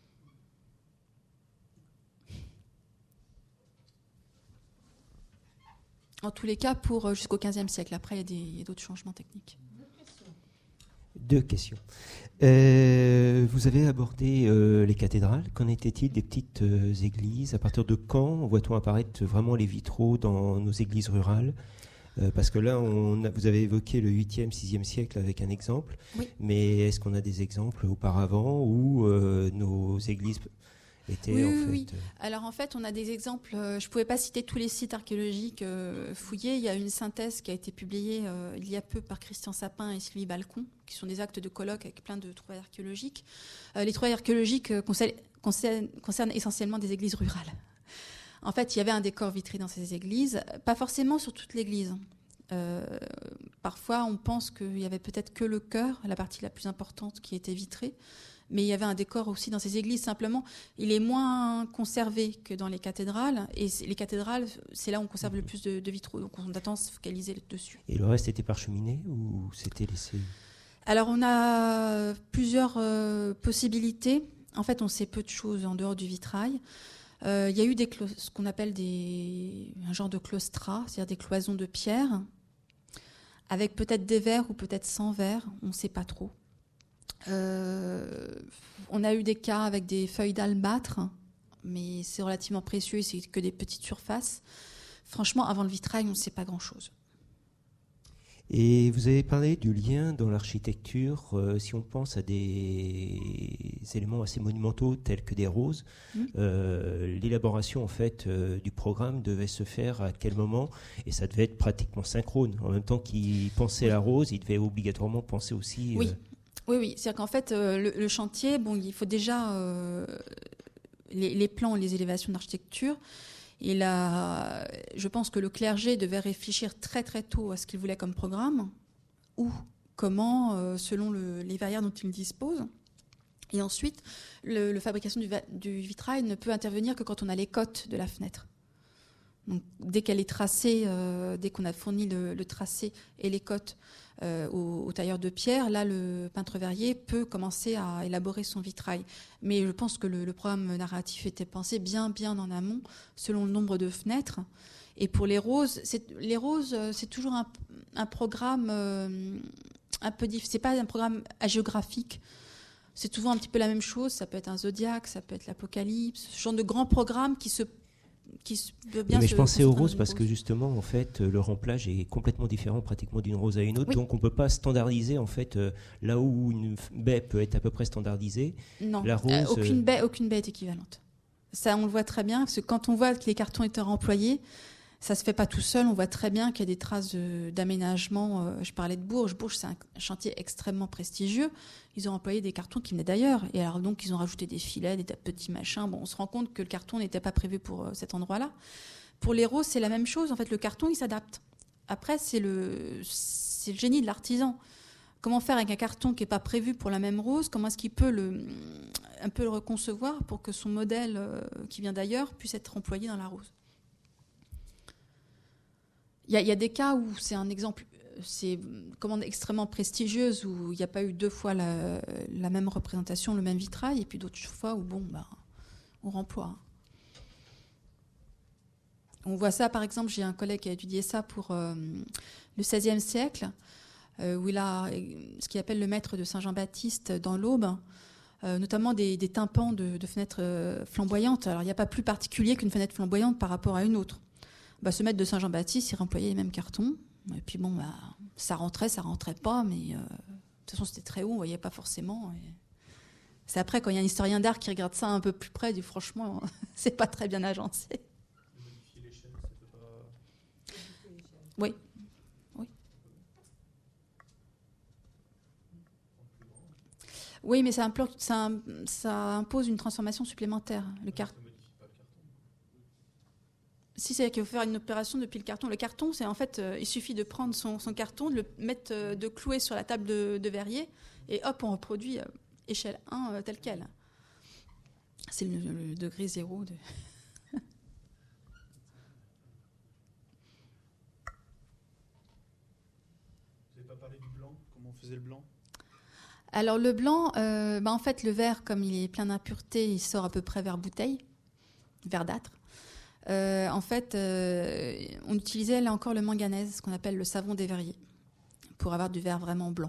Speaker 2: En tous les cas, jusqu'au XVe siècle. Après, il y a d'autres changements techniques.
Speaker 4: Deux questions. Vous avez abordé les cathédrales. Qu'en était-il des petites églises? À partir de quand voit-on apparaître vraiment les vitraux dans nos églises rurales? Parce que là, vous avez évoqué le 8e, 6e siècle avec un exemple.
Speaker 2: Oui.
Speaker 4: Mais est-ce qu'on a des exemples auparavant où nos églises étaient
Speaker 2: Oui. Alors en fait, on a des exemples. Je ne pouvais pas citer tous les sites archéologiques fouillés. Il y a une synthèse qui a été publiée il y a peu par Christian Sapin et Sylvie Balcon, qui sont des actes de colloque avec plein de trouvailles archéologiques. Les trouvailles archéologiques concernent essentiellement des églises rurales. En fait, il y avait un décor vitré dans ces églises, pas forcément sur toute l'église. Parfois, on pense qu'il y avait peut-être que le chœur, la partie la plus importante, qui était vitrée. Mais il y avait un décor aussi dans ces églises. Simplement, il est moins conservé que dans les cathédrales. Et les cathédrales, c'est là où on conserve le plus de vitraux. Donc, on a tendance à se focaliser dessus.
Speaker 4: Et le reste était parcheminé ou c'était laissé?
Speaker 2: Alors, on a plusieurs possibilités. En fait, on sait peu de choses en dehors du vitrail. Il y a eu ce qu'on appelle un genre de claustras, c'est-à-dire des cloisons de pierre, avec peut-être des verres ou peut-être sans verres, on ne sait pas trop. On a eu des cas avec des feuilles d'albâtre, mais c'est relativement précieux et c'est que des petites surfaces. Franchement, avant le vitrail, on ne sait pas grand-chose.
Speaker 4: Et vous avez parlé du lien dans l'architecture, si on pense à des éléments assez monumentaux tels que des roses, l'élaboration en fait du programme devait se faire à quel moment? Et ça devait être pratiquement synchrone. En même temps qu'il pensait la rose, il devait obligatoirement penser aussi...
Speaker 2: Oui. C'est-à-dire qu'en fait, le chantier, il faut déjà les plans, les élévations d'architecture. Et là, je pense que le clergé devait réfléchir très très tôt à ce qu'il voulait comme programme, ou comment, selon les verrières dont il dispose. Et ensuite, la fabrication du vitrail ne peut intervenir que quand on a les cotes de la fenêtre. Donc, dès qu'elle est tracée, dès qu'on a fourni le tracé et les cotes au tailleur de pierre, là, le peintre verrier peut commencer à élaborer son vitrail. Mais je pense que le programme narratif était pensé bien en amont, selon le nombre de fenêtres. Et pour les roses, c'est toujours un programme un peu différent. C'est pas un programme hagiographique. C'est souvent un petit peu la même chose. Ça peut être un zodiaque, ça peut être l'Apocalypse, ce genre de grands programmes qui peut bien.
Speaker 4: Mais je pensais aux roses parce que justement, en fait, le remplage est complètement différent pratiquement d'une rose à une autre. Oui. Donc on ne peut pas standardiser, en fait, là où une baie peut être à peu près standardisée.
Speaker 2: Non,
Speaker 4: la rose,
Speaker 2: aucune baie est équivalente. Ça, on le voit très bien, parce que quand on voit que les cartons étaient employés, ça ne se fait pas tout seul. On voit très bien qu'il y a des traces d'aménagement. Je parlais de Bourges. Bourges, c'est un chantier extrêmement prestigieux. Ils ont employé des cartons qui venaient d'ailleurs. Et alors, donc, ils ont rajouté des filets, des petits machins. Bon, on se rend compte que le carton n'était pas prévu pour cet endroit-là. Pour les roses, c'est la même chose. En fait, le carton, il s'adapte. Après, c'est le génie de l'artisan. Comment faire avec un carton qui n'est pas prévu pour la même rose? Comment est-ce qu'il peut un peu le reconcevoir pour que son modèle qui vient d'ailleurs puisse être employé dans la rose? Il y a des cas où c'est un exemple, c'est une commande extrêmement prestigieuse où il n'y a pas eu 2 fois la même représentation, le même vitrail, et puis d'autres fois où on remploie. On voit ça, par exemple, j'ai un collègue qui a étudié ça pour le XVIe siècle, où il a ce qu'il appelle le maître de Saint-Jean-Baptiste dans l'Aube, notamment des tympans de fenêtres flamboyantes. Alors, il n'y a pas plus particulier qu'une fenêtre flamboyante par rapport à une autre. Ce maître de Saint-Jean-Baptiste, il remployait les mêmes cartons. Et puis ça rentrait pas, mais de toute façon, c'était très haut, on ne voyait pas forcément. Et c'est après, quand il y a un historien d'art qui regarde ça un peu plus près, il dit franchement, c'est pas très bien agencé.
Speaker 1: Modifier l'échelle, ça peut pas...
Speaker 2: Oui. Oui, mais ça impose une transformation supplémentaire. Si c'est qu'il faut faire une opération depuis le carton. Le carton, c'est en fait, il suffit de prendre son carton, de le mettre, de clouer sur la table de verrier, et hop, on reproduit échelle 1 telle quelle. C'est le degré 0 de...
Speaker 1: Vous n'avez pas parlé du blanc? Comment on faisait le blanc?
Speaker 2: Alors le blanc, en fait, le verre, comme il est plein d'impuretés, il sort à peu près vers bouteille, verdâtre. En fait, on utilisait là encore le manganèse, ce qu'on appelle le savon des verriers, pour avoir du verre vraiment blanc.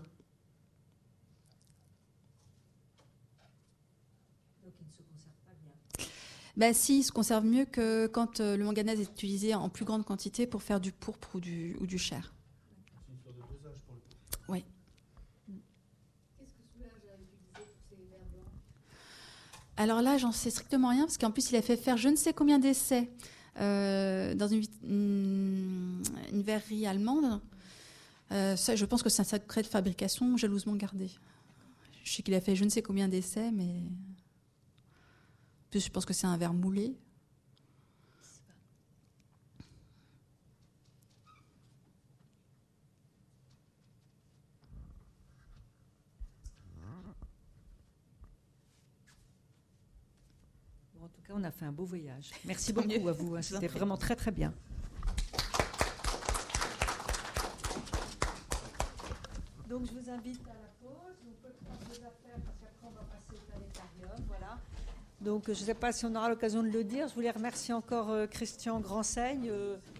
Speaker 3: Donc il ne se conserve pas bien.
Speaker 2: Si, il se conserve mieux que quand le manganèse est utilisé en plus grande quantité pour faire du pourpre ou du chair.
Speaker 1: C'est une sorte de dosage pour le pourpre.
Speaker 2: Oui.
Speaker 5: Qu'est-ce que Soulage a utilisé pour ces verres blancs?
Speaker 2: Alors là, j'en sais strictement rien, parce qu'en plus, il a fait faire je ne sais combien d'essais dans une verrerie allemande. Ça, je pense que c'est un secret de fabrication jalousement gardé. Je sais qu'il a fait je ne sais combien d'essais, mais je pense que c'est un verre moulé.
Speaker 3: En tout cas, on a fait un beau voyage. Merci beaucoup à vous. C'était vraiment très, très bien. Donc, je vous invite à la pause. On peut prendre des affaires parce qu'après, on va passer au planétarium. Voilà. Donc, je ne sais pas si on aura l'occasion de le dire. Je voulais remercier encore Christian Gransaigne.